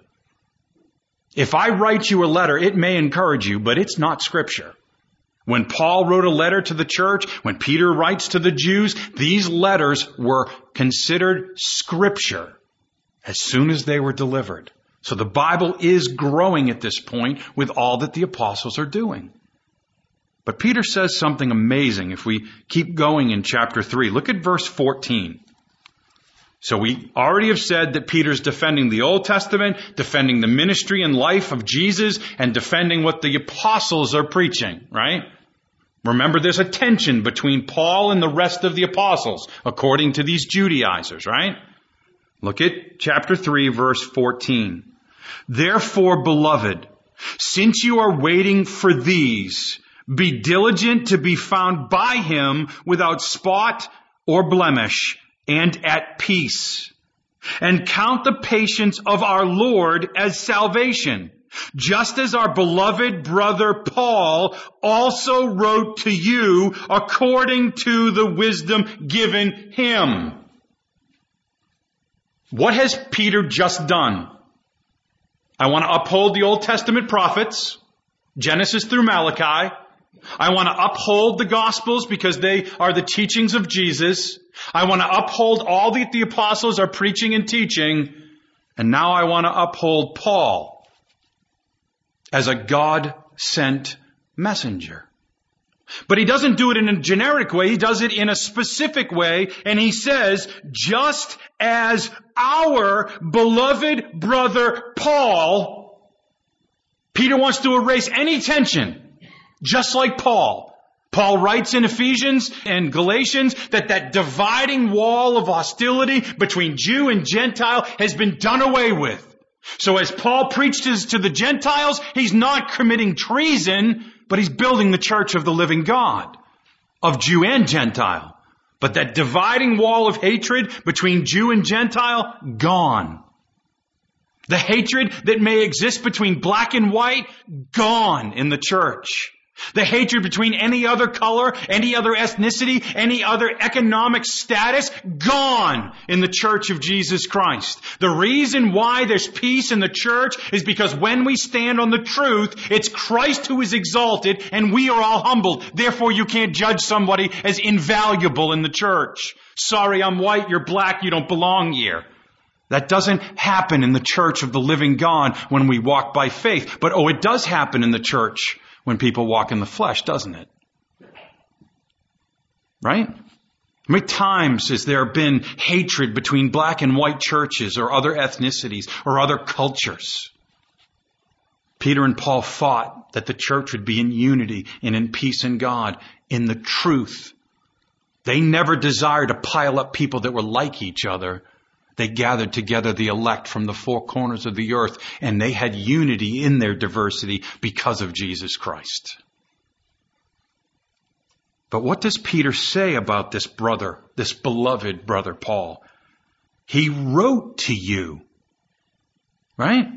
If I write you a letter, it may encourage you, but it's not Scripture. When Paul wrote a letter to the church, when Peter writes to the Jews, these letters were considered Scripture as soon as they were delivered. So the Bible is growing at this point with all that the apostles are doing. But Peter says something amazing if we keep going in chapter three. Look at verse fourteen. So we already have said that Peter's defending the Old Testament, defending the ministry and life of Jesus, and defending what the apostles are preaching, right? Remember, there's a tension between Paul and the rest of the apostles, according to these Judaizers, right? Look at chapter three, verse fourteen. Therefore, beloved, since you are waiting for these, be diligent to be found by him without spot or blemish and at peace. And count the patience of our Lord as salvation, just as our beloved brother Paul also wrote to you according to the wisdom given him. What has Peter just done? I want to uphold the Old Testament prophets, Genesis through Malachi. I want to uphold the Gospels because they are the teachings of Jesus. I want to uphold all that the apostles are preaching and teaching. And now I want to uphold Paul as a God-sent messenger. But he doesn't do it in a generic way. He does it in a specific way. And he says, just as our beloved brother Paul, Peter wants to erase any tension. Just like Paul. Paul writes in Ephesians and Galatians that that dividing wall of hostility between Jew and Gentile has been done away with. So as Paul preaches to the Gentiles, he's not committing treason, but he's building the church of the living God, of Jew and Gentile. But that dividing wall of hatred between Jew and Gentile, gone. The hatred that may exist between black and white, gone in the church. The hatred between any other color, any other ethnicity, any other economic status, gone in the church of Jesus Christ. The reason why there's peace in the church is because when we stand on the truth, it's Christ who is exalted and we are all humbled. Therefore, you can't judge somebody as invaluable in the church. Sorry, I'm white, you're black, you don't belong here. That doesn't happen in the church of the living God when we walk by faith. But oh, it does happen in the church when people walk in the flesh, doesn't it? Right? How many times has there been hatred between black and white churches or other ethnicities or other cultures? Peter and Paul fought that the church would be in unity and in peace in God, in the truth. They never desired to pile up people that were like each other. They gathered together the elect from the four corners of the earth, and they had unity in their diversity because of Jesus Christ. But what does Peter say about this brother, this beloved brother Paul? He wrote to you, right?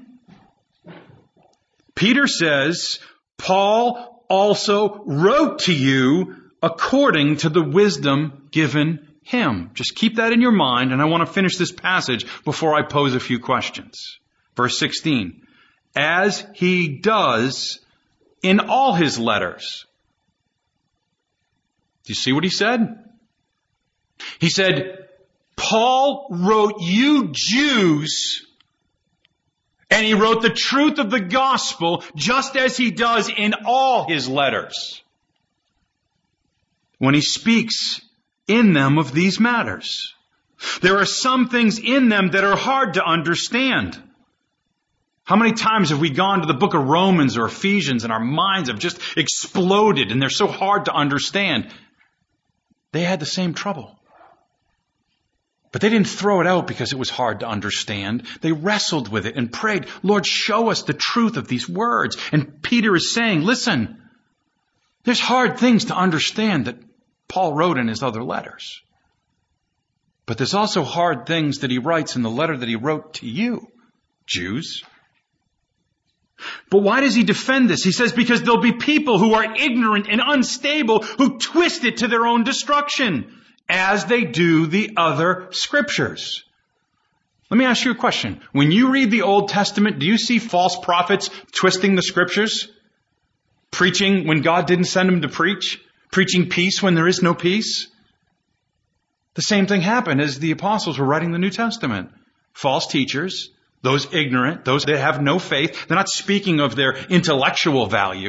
Peter says, Paul also wrote to you according to the wisdom given him. Just keep that in your mind, and I want to finish this passage before I pose a few questions. Verse sixteen. As he does in all his letters. Do you see what he said? He said, Paul wrote you Jews, and he wrote the truth of the gospel just as he does in all his letters. When he speaks in them of these matters. There are some things in them that are hard to understand. How many times have we gone to the book of Romans or Ephesians and our minds have just exploded and they're so hard to understand? They had the same trouble. But they didn't throw it out because it was hard to understand. They wrestled with it and prayed, Lord, show us the truth of these words. And Peter is saying, listen, there's hard things to understand that Paul wrote in his other letters. But there's also hard things that he writes in the letter that he wrote to you, Jews. But why does he defend this? He says, because there'll be people who are ignorant and unstable who twist it to their own destruction, as they do the other scriptures. Let me ask you a question. When you read the Old Testament, do you see false prophets twisting the scriptures? Preaching when God didn't send them to preach? Preaching peace when there is no peace? The same thing happened as the apostles were writing the New Testament. False teachers, those ignorant, those that have no faith, they're not speaking of their intellectual value,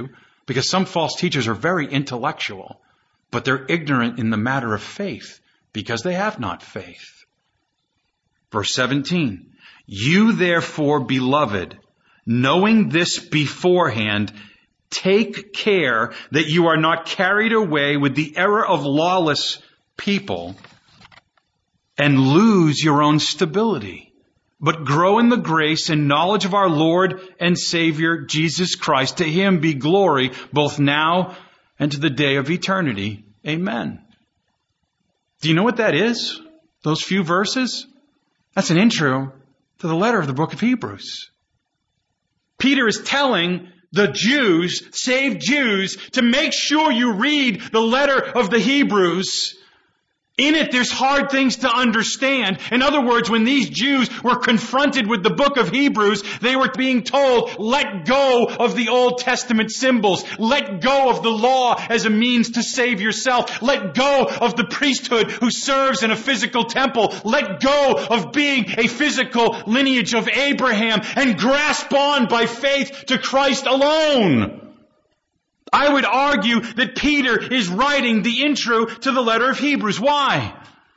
Because some false teachers are very intellectual, but they're ignorant in the matter of faith because they have not faith. Verse seventeen, you therefore, beloved, knowing this beforehand, take care that you are not carried away with the error of lawless people and lose your own stability, but grow in the grace and knowledge of our Lord and Savior, Jesus Christ. To him be glory both now and to the day of eternity. Amen. Do you know what that is? Those few verses? That's an intro to the letter of the book of Hebrews. Peter is telling the Jews, saved Jews, to make sure you read the letter of the Hebrews. In it, there's hard things to understand. In other words, when these Jews were confronted with the book of Hebrews, they were being told, let go of the Old Testament symbols. Let go of the law as a means to save yourself. Let go of the priesthood who serves in a physical temple. Let go of being a physical lineage of Abraham and grasp on by faith to Christ alone. I would argue that Peter is writing the intro to the letter of Hebrews. Why?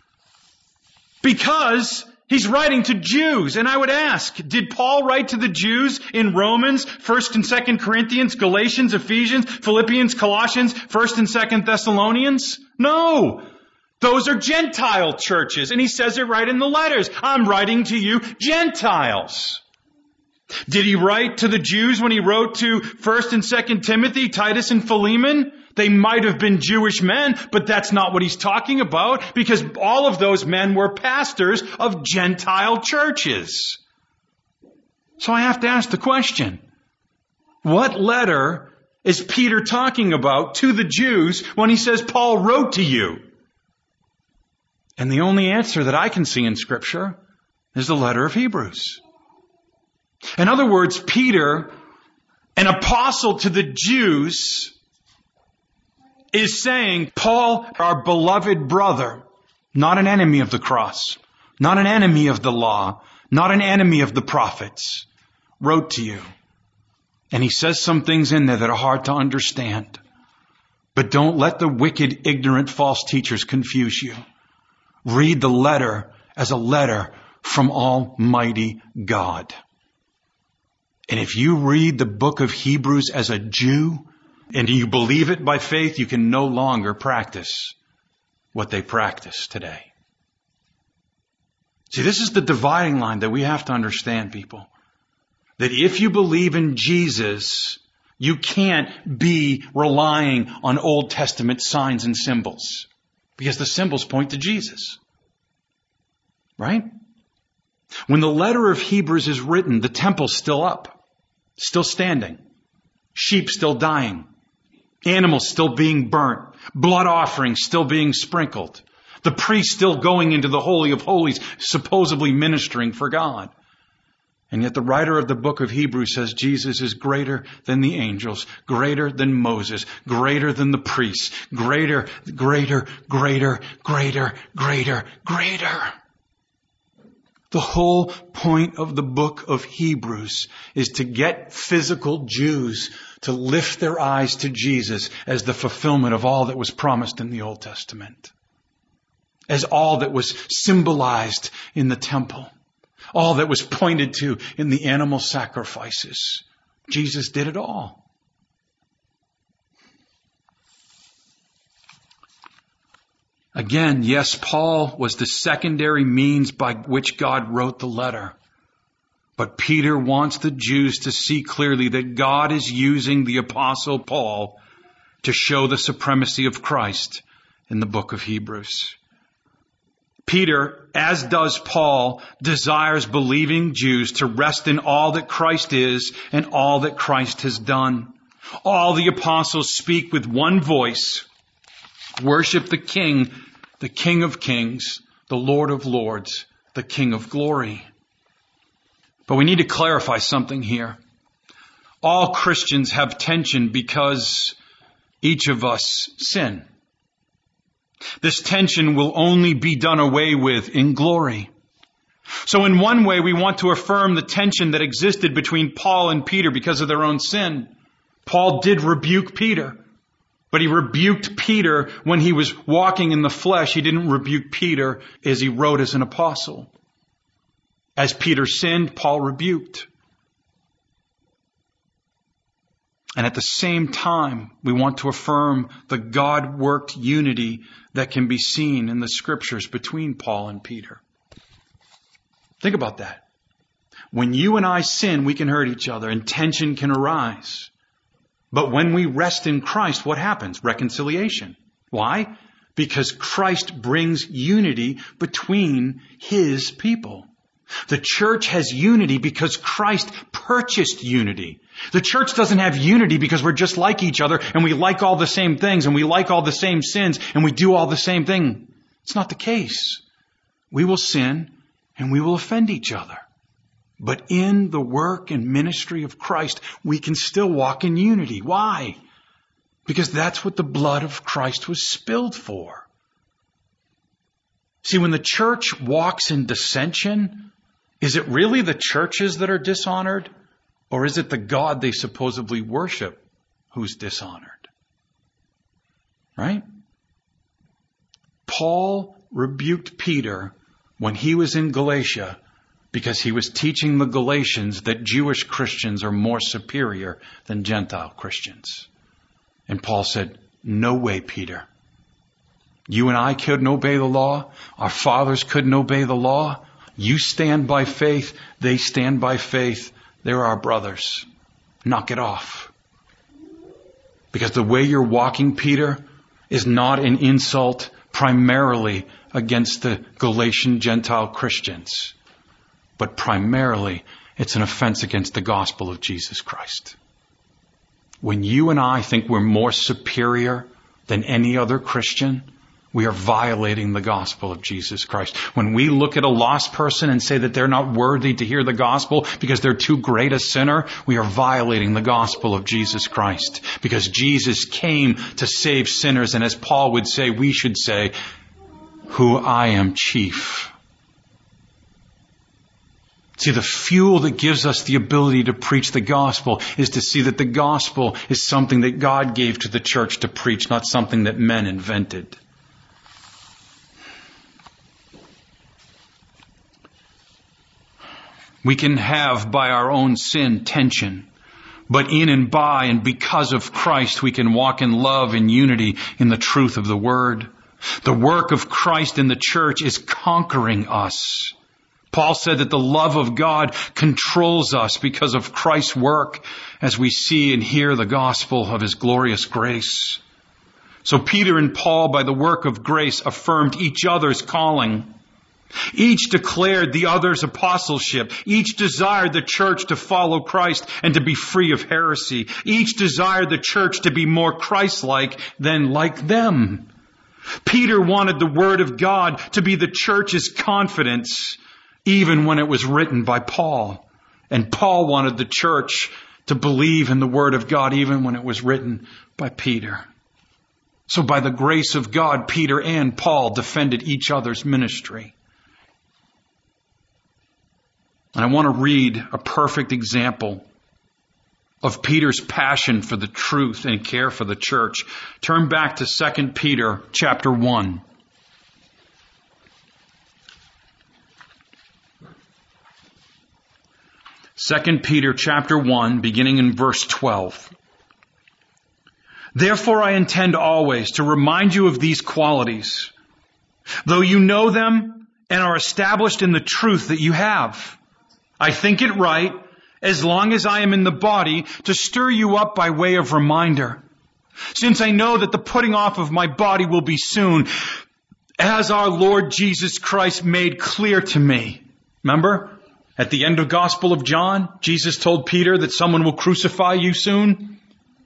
Because he's writing to Jews. And I would ask, did Paul write to the Jews in Romans, First and Second Corinthians, Galatians, Ephesians, Philippians, Colossians, First and Second Thessalonians? No. Those are Gentile churches. And he says it right in the letters. I'm writing to you, Gentiles. Did he write to the Jews when he wrote to First and Second Timothy, Titus and Philemon? They might have been Jewish men, but that's not what he's talking about, because all of those men were pastors of Gentile churches. So I have to ask the question, what letter is Peter talking about to the Jews when he says Paul wrote to you? And the only answer that I can see in Scripture is the letter of Hebrews. In other words, Peter, an apostle to the Jews, is saying, Paul, our beloved brother, not an enemy of the cross, not an enemy of the law, not an enemy of the prophets, wrote to you. And he says some things in there that are hard to understand. But don't let the wicked, ignorant, false teachers confuse you. Read the letter as a letter from Almighty God. And if you read the book of Hebrews as a Jew, and you believe it by faith, you can no longer practice what they practice today. See, this is the dividing line that we have to understand, people. That if you believe in Jesus, you can't be relying on Old Testament signs and symbols. Because the symbols point to Jesus. Right? When the letter of Hebrews is written, the temple's still up, still standing, sheep still dying, animals still being burnt, blood offerings still being sprinkled, the priest still going into the Holy of Holies, supposedly ministering for God. And yet the writer of the book of Hebrews says Jesus is greater than the angels, greater than Moses, greater than the priests, greater, greater, greater, greater, greater, greater. The whole point of the book of Hebrews is to get physical Jews to lift their eyes to Jesus as the fulfillment of all that was promised in the Old Testament. As all that was symbolized in the temple. All that was pointed to in the animal sacrifices. Jesus did it all. Again, yes, Paul was the secondary means by which God wrote the letter. But Peter wants the Jews to see clearly that God is using the Apostle Paul to show the supremacy of Christ in the book of Hebrews. Peter, as does Paul, desires believing Jews to rest in all that Christ is and all that Christ has done. All the apostles speak with one voice. Worship the King, the King of Kings, the Lord of Lords, the King of Glory. But we need to clarify something here. All Christians have tension because each of us sin. This tension will only be done away with in glory. So in one way, we want to affirm the tension that existed between Paul and Peter because of their own sin. Paul did rebuke Peter, but he rebuked Peter when he was walking in the flesh. He didn't rebuke Peter as he wrote as an apostle. As Peter sinned, Paul rebuked. And at the same time, we want to affirm the God-worked unity that can be seen in the scriptures between Paul and Peter. Think about that. When you and I sin, we can hurt each other and tension can arise. But when we rest in Christ, what happens? Reconciliation. Why? Because Christ brings unity between His people. The church has unity because Christ purchased unity. The church doesn't have unity because we're just like each other and we like all the same things and we like all the same sins and we do all the same thing. It's not the case. We will sin and we will offend each other. But in the work and ministry of Christ, we can still walk in unity. Why? Because that's what the blood of Christ was spilled for. See, when the church walks in dissension, is it really the churches that are dishonored? Or is it the God they supposedly worship who's dishonored? Right? Paul rebuked Peter when he was in Galatia because he was teaching the Galatians that Jewish Christians are more superior than Gentile Christians. And Paul said, no way, Peter. You and I couldn't obey the law. Our fathers couldn't obey the law. You stand by faith. They stand by faith. They're our brothers. Knock it off. Because the way you're walking, Peter, is not an insult primarily against the Galatian Gentile Christians, but primarily it's an offense against the gospel of Jesus Christ. When you and I think we're more superior than any other Christian, we are violating the gospel of Jesus Christ. When we look at a lost person and say that they're not worthy to hear the gospel because they're too great a sinner, we are violating the gospel of Jesus Christ. Because Jesus came to save sinners, and as Paul would say, we should say, who I am chief. See, the fuel that gives us the ability to preach the gospel is to see that the gospel is something that God gave to the church to preach, not something that men invented. We can have by our own sin tension, but in and by and because of Christ we can walk in love and unity in the truth of the Word. The work of Christ in the church is conquering us. Paul said that the love of God controls us because of Christ's work as we see and hear the gospel of His glorious grace. So Peter and Paul, by the work of grace, affirmed each other's calling. Each declared the other's apostleship. Each desired the church to follow Christ and to be free of heresy. Each desired the church to be more Christ-like than like them. Peter wanted the Word of God to be the church's confidence, even when it was written by Paul. And Paul wanted the church to believe in the Word of God, even when it was written by Peter. So by the grace of God, Peter and Paul defended each other's ministry. And I want to read a perfect example of Peter's passion for the truth and care for the church. Turn back to Second Peter chapter one. Second Peter chapter one, beginning in verse twelve. Therefore I intend always to remind you of these qualities, though you know them and are established in the truth that you have. I think it right, as long as I am in the body, to stir you up by way of reminder, since I know that the putting off of my body will be soon, as our Lord Jesus Christ made clear to me. Remember, at the end of Gospel of John, Jesus told Peter that someone will crucify you soon.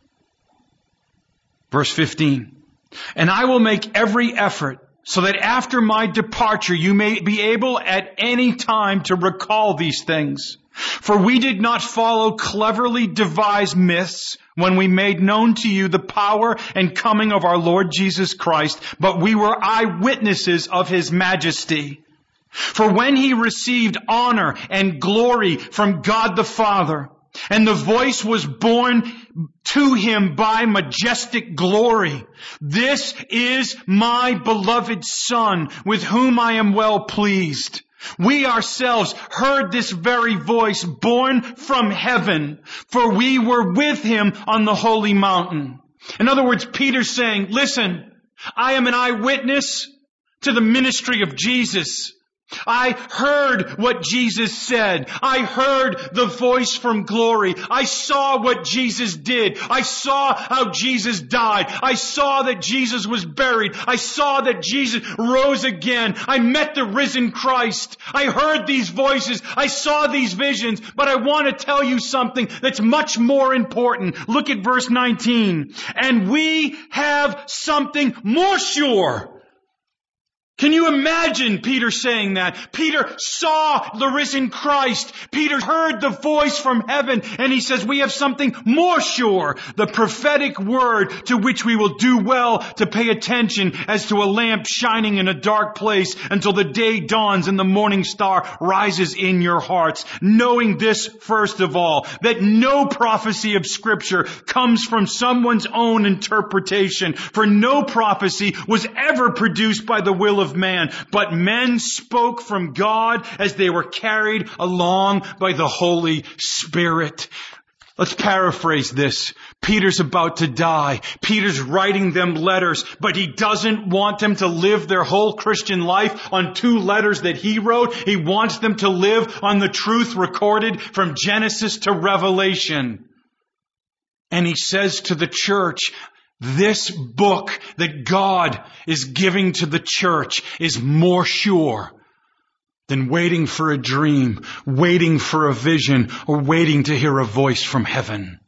Verse fifteen, and I will make every effort so that after my departure you may be able at any time to recall these things. For we did not follow cleverly devised myths when we made known to you the power and coming of our Lord Jesus Christ, but we were eyewitnesses of His majesty. For when He received honor and glory from God the Father, And the voice was borne to him by majestic glory. This is my beloved Son, with whom I am well pleased. We ourselves heard this very voice borne from heaven, for we were with him on the holy mountain. In other words, Peter's saying, listen, I am an eyewitness to the ministry of Jesus. I heard what Jesus said. I heard the voice from glory. I saw what Jesus did. I saw how Jesus died. I saw that Jesus was buried. I saw that Jesus rose again. I met the risen Christ. I heard these voices. I saw these visions. But I want to tell you something that's much more important. Look at verse nineteen. And we have something more sure. Can you imagine Peter saying that? Peter saw the risen Christ. Peter heard the voice from heaven, and he says, we have something more sure, the prophetic word to which we will do well to pay attention as to a lamp shining in a dark place until the day dawns and the morning star rises in your hearts. Knowing this, first of all, that no prophecy of Scripture comes from someone's own interpretation, for no prophecy was ever produced by the will of man, but men spoke from God as they were carried along by the Holy Spirit. Let's paraphrase this. Peter's about to die. Peter's writing them letters, but he doesn't want them to live their whole Christian life on two letters that he wrote. He wants them to live on the truth recorded from Genesis to Revelation. And he says to the church, this book that God is giving to the church is more sure than waiting for a dream, waiting for a vision, or waiting to hear a voice from heaven.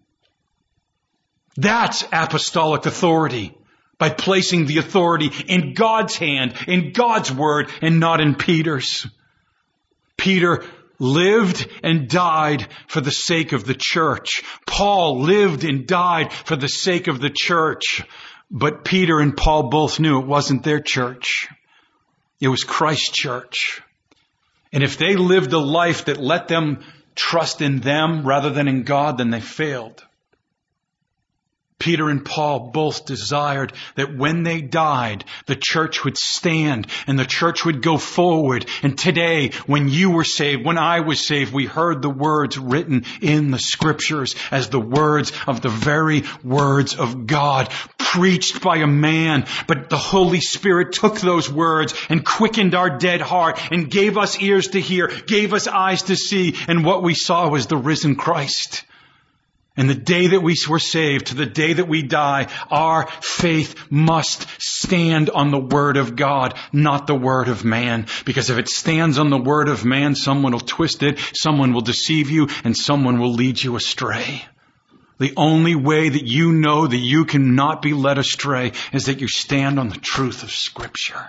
That's apostolic authority, by placing the authority in God's hand, in God's word, and not in Peter's. Peter lived and died for the sake of the church. Paul lived and died for the sake of the church. But Peter and Paul both knew it wasn't their church. It was Christ's church. And if they lived a life that let them trust in them rather than in God, then they failed. Peter and Paul both desired that when they died, the church would stand and the church would go forward. And today, when you were saved, when I was saved, we heard the words written in the Scriptures as the words of the very words of God, preached by a man. But the Holy Spirit took those words and quickened our dead heart and gave us ears to hear, gave us eyes to see. And what we saw was the risen Christ. And the day that we were saved to the day that we die, our faith must stand on the Word of God, not the word of man. Because if it stands on the word of man, someone will twist it, someone will deceive you, and someone will lead you astray. The only way that you know that you cannot be led astray is that you stand on the truth of Scripture.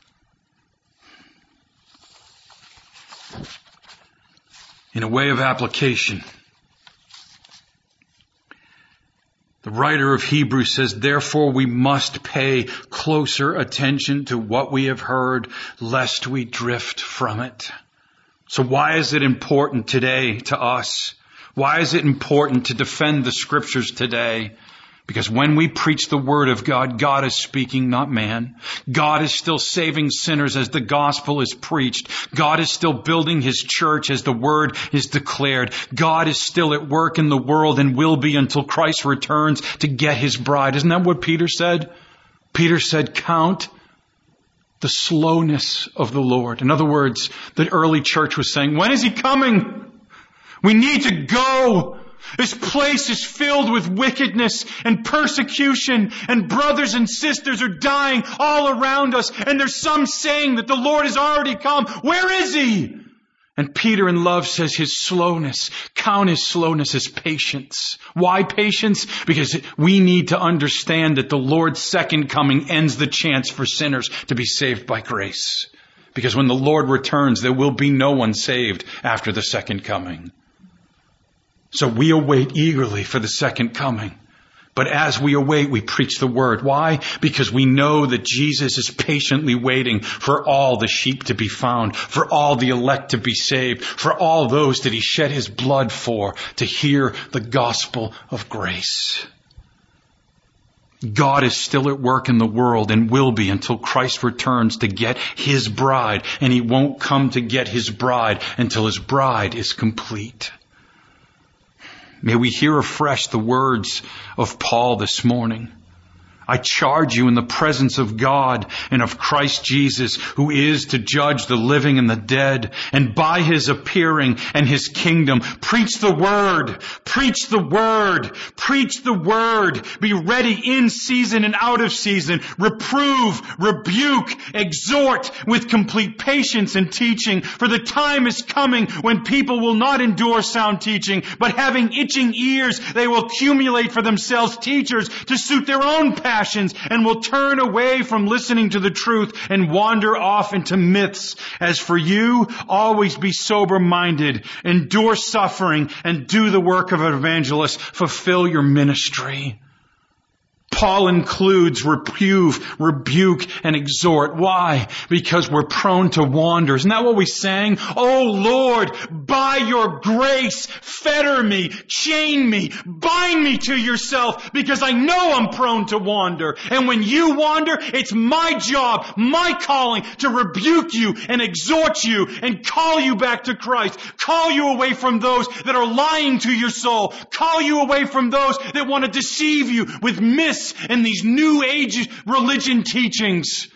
In a way of application, the writer of Hebrews says, therefore we must pay closer attention to what we have heard, lest we drift from it. So why is it important today to us? Why is it important to defend the Scriptures today? Because when we preach the Word of God, God is speaking, not man. God is still saving sinners as the gospel is preached. God is still building His church as the Word is declared. God is still at work in the world and will be until Christ returns to get His bride. Isn't that what Peter said? Peter said, count the slowness of the Lord. In other words, the early church was saying, when is He coming? We need to go. This place is filled with wickedness and persecution, and brothers and sisters are dying all around us, and there's some saying that the Lord has already come. Where is He? And Peter in love says His slowness, count His slowness as patience. Why patience? Because we need to understand that the Lord's second coming ends the chance for sinners to be saved by grace. Because when the Lord returns, there will be no one saved after the second coming. So we await eagerly for the second coming. But as we await, we preach the word. Why? Because we know that Jesus is patiently waiting for all the sheep to be found, for all the elect to be saved, for all those that he shed his blood for, to hear the gospel of grace. God is still at work in the world and will be until Christ returns to get his bride. And he won't come to get his bride until his bride is complete. May we hear afresh the words of Paul this morning. I charge you in the presence of God and of Christ Jesus, who is to judge the living and the dead, and by his appearing and his kingdom, preach the word, preach the word, preach the word, be ready in season and out of season, reprove, rebuke, exhort with complete patience and teaching, for the time is coming when people will not endure sound teaching, but having itching ears, they will accumulate for themselves teachers to suit their own passions, and will turn away from listening to the truth and wander off into myths. As for you, always be sober-minded, endure suffering, and do the work of an evangelist. Fulfill your ministry. Paul includes reprove, rebuke, and exhort. Why? Because we're prone to wander. Isn't that what we sang? Oh Lord, by your grace, fetter me, chain me, bind me to yourself, because I know I'm prone to wander. And when you wander, it's my job, my calling to rebuke you and exhort you and call you back to Christ. Call you away from those that are lying to your soul. Call you away from those that want to deceive you with myths and these new age religion teachings.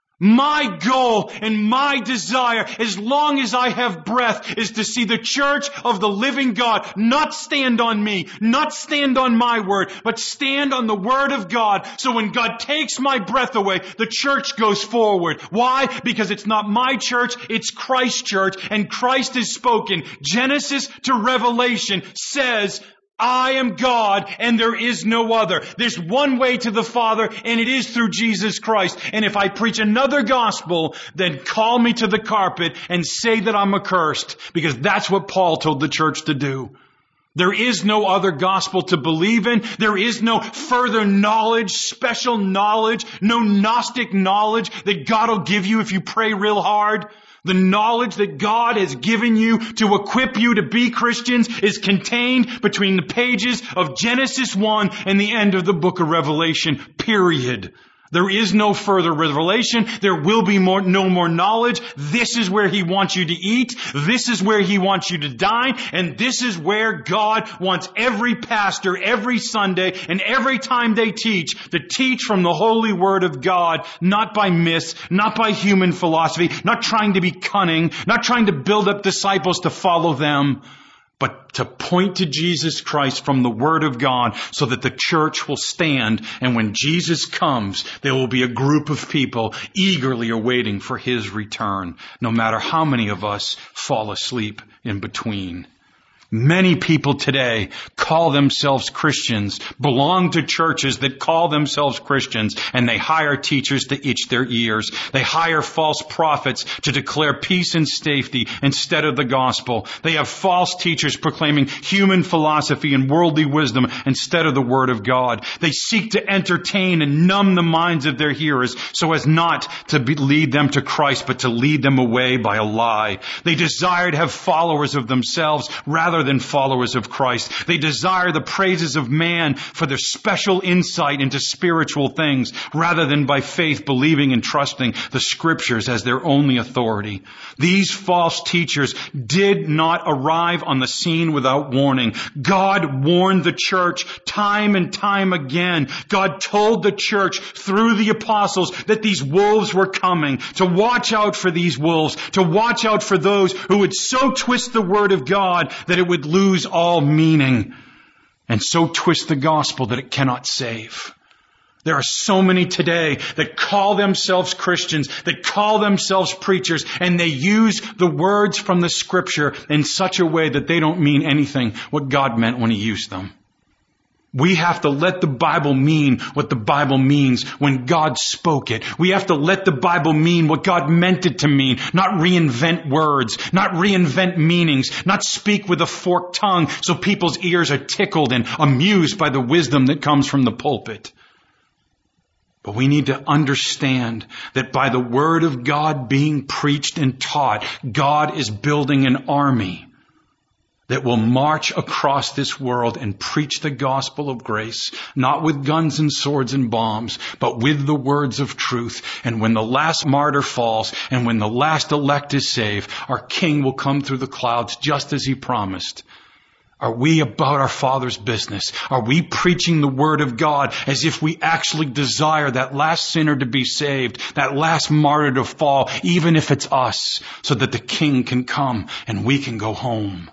My goal and my desire, as long as I have breath, is to see the church of the living God not stand on me, not stand on my word, but stand on the word of God. So when God takes my breath away, the church goes forward. Why? Because it's not my church, it's Christ's church, and Christ has spoken. Genesis to Revelation says, I am God and there is no other. There's one way to the Father, and it is through Jesus Christ. And if I preach another gospel, then call me to the carpet and say that I'm accursed, because that's what Paul told the church to do. There is no other gospel to believe in. There is no further knowledge, special knowledge, no Gnostic knowledge that God will give you if you pray real hard. The knowledge that God has given you to equip you to be Christians is contained between the pages of Genesis one and the end of the book of Revelation, period. There is no further revelation. There will be more, no more knowledge. This is where He wants you to eat. This is where He wants you to dine. And this is where God wants every pastor, every Sunday, and every time they teach, to teach from the holy Word of God, not by myths, not by human philosophy, not trying to be cunning, not trying to build up disciples to follow them, but to point to Jesus Christ from the Word of God, so that the church will stand, and when Jesus comes, there will be a group of people eagerly awaiting for His return, no matter how many of us fall asleep in between. Many people today call themselves Christians, belong to churches that call themselves Christians, and they hire teachers to itch their ears. They hire false prophets to declare peace and safety instead of the gospel. They have false teachers proclaiming human philosophy and worldly wisdom instead of the Word of God. They seek to entertain and numb the minds of their hearers so as not to be, lead them to Christ, but to lead them away by a lie. They desire to have followers of themselves rather than followers of Christ. They desire the praises of man for their special insight into spiritual things, rather than by faith believing and trusting the Scriptures as their only authority. These false teachers did not arrive on the scene without warning. God warned the church time and time again. God told the church through the apostles that these wolves were coming, to watch out for these wolves, to watch out for those who would so twist the Word of God that it would lose all meaning, and so twist the gospel that it cannot save. There are so many today that call themselves Christians, that call themselves preachers, and they use the words from the Scripture in such a way that they don't mean anything what God meant when He used them. We have to let the Bible mean what the Bible means when God spoke it. We have to let the Bible mean what God meant it to mean, not reinvent words, not reinvent meanings, not speak with a forked tongue so people's ears are tickled and amused by the wisdom that comes from the pulpit. But we need to understand that by the Word of God being preached and taught, God is building an army that will march across this world and preach the gospel of grace, not with guns and swords and bombs, but with the words of truth. And when the last martyr falls and when the last elect is saved, our King will come through the clouds just as He promised. Are we about our Father's business? Are we preaching the Word of God as if we actually desire that last sinner to be saved, that last martyr to fall, even if it's us, so that the King can come and we can go home?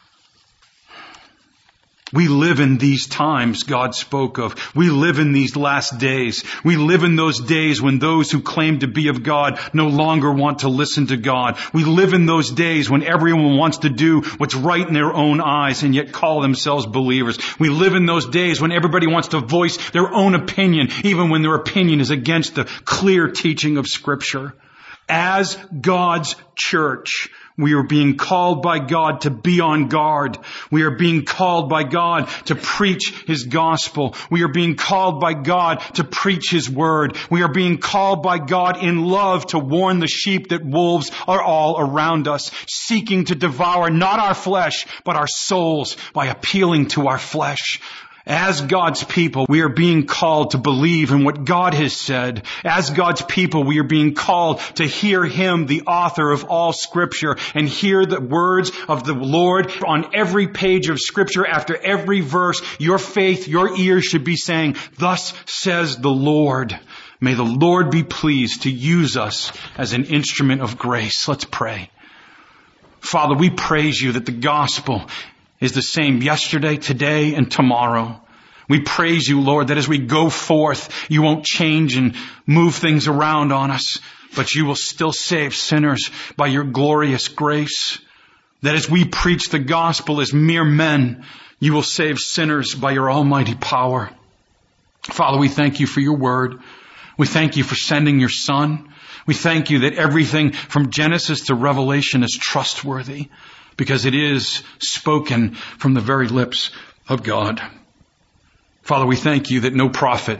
We live in these times God spoke of. We live in these last days. We live in those days when those who claim to be of God no longer want to listen to God. We live in those days when everyone wants to do what's right in their own eyes and yet call themselves believers. We live in those days when everybody wants to voice their own opinion, even when their opinion is against the clear teaching of Scripture. As God's church, we are being called by God to be on guard. We are being called by God to preach His gospel. We are being called by God to preach His word. We are being called by God in love to warn the sheep that wolves are all around us, seeking to devour not our flesh, but our souls by appealing to our flesh. As God's people, we are being called to believe in what God has said. As God's people, we are being called to hear Him, the author of all Scripture, and hear the words of the Lord on every page of Scripture. After every verse, your faith, your ears should be saying, "Thus says the Lord." May the Lord be pleased to use us as an instrument of grace. Let's pray. Father, we praise You that the gospel is the same yesterday, today, and tomorrow. We praise You, Lord, that as we go forth, You won't change and move things around on us, but You will still save sinners by Your glorious grace. That as we preach the gospel as mere men, You will save sinners by Your almighty power. Father, we thank You for Your word. We thank You for sending Your Son. We thank You that everything from Genesis to Revelation is trustworthy, because it is spoken from the very lips of God. Father, we thank You that no prophet,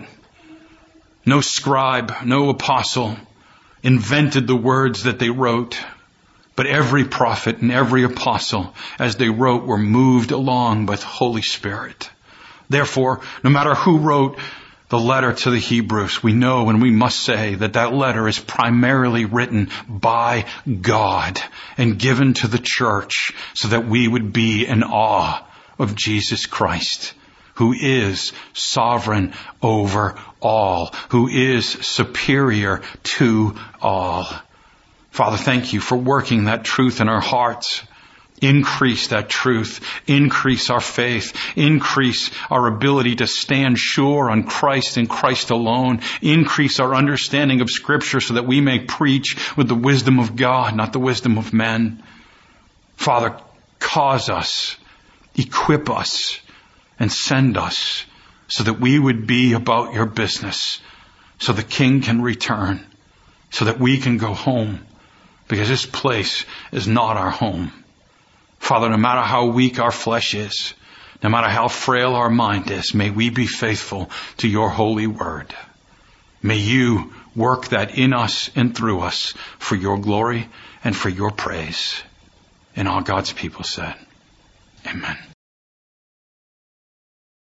no scribe, no apostle invented the words that they wrote, but every prophet and every apostle, as they wrote, were moved along by the Holy Spirit. Therefore, no matter who wrote the letter to the Hebrews, we know and we must say that that letter is primarily written by God and given to the church so that we would be in awe of Jesus Christ, who is sovereign over all, who is superior to all. Father, thank You for working that truth in our hearts. Increase that truth. Increase our faith. Increase our ability to stand sure on Christ and Christ alone. Increase our understanding of Scripture so that we may preach with the wisdom of God, not the wisdom of men. Father, cause us, equip us, and send us so that we would be about Your business, so the King can return, so that we can go home, because this place is not our home. Father, no matter how weak our flesh is, no matter how frail our mind is, may we be faithful to Your holy word. May You work that in us and through us for Your glory and for Your praise. And all God's people said, Amen.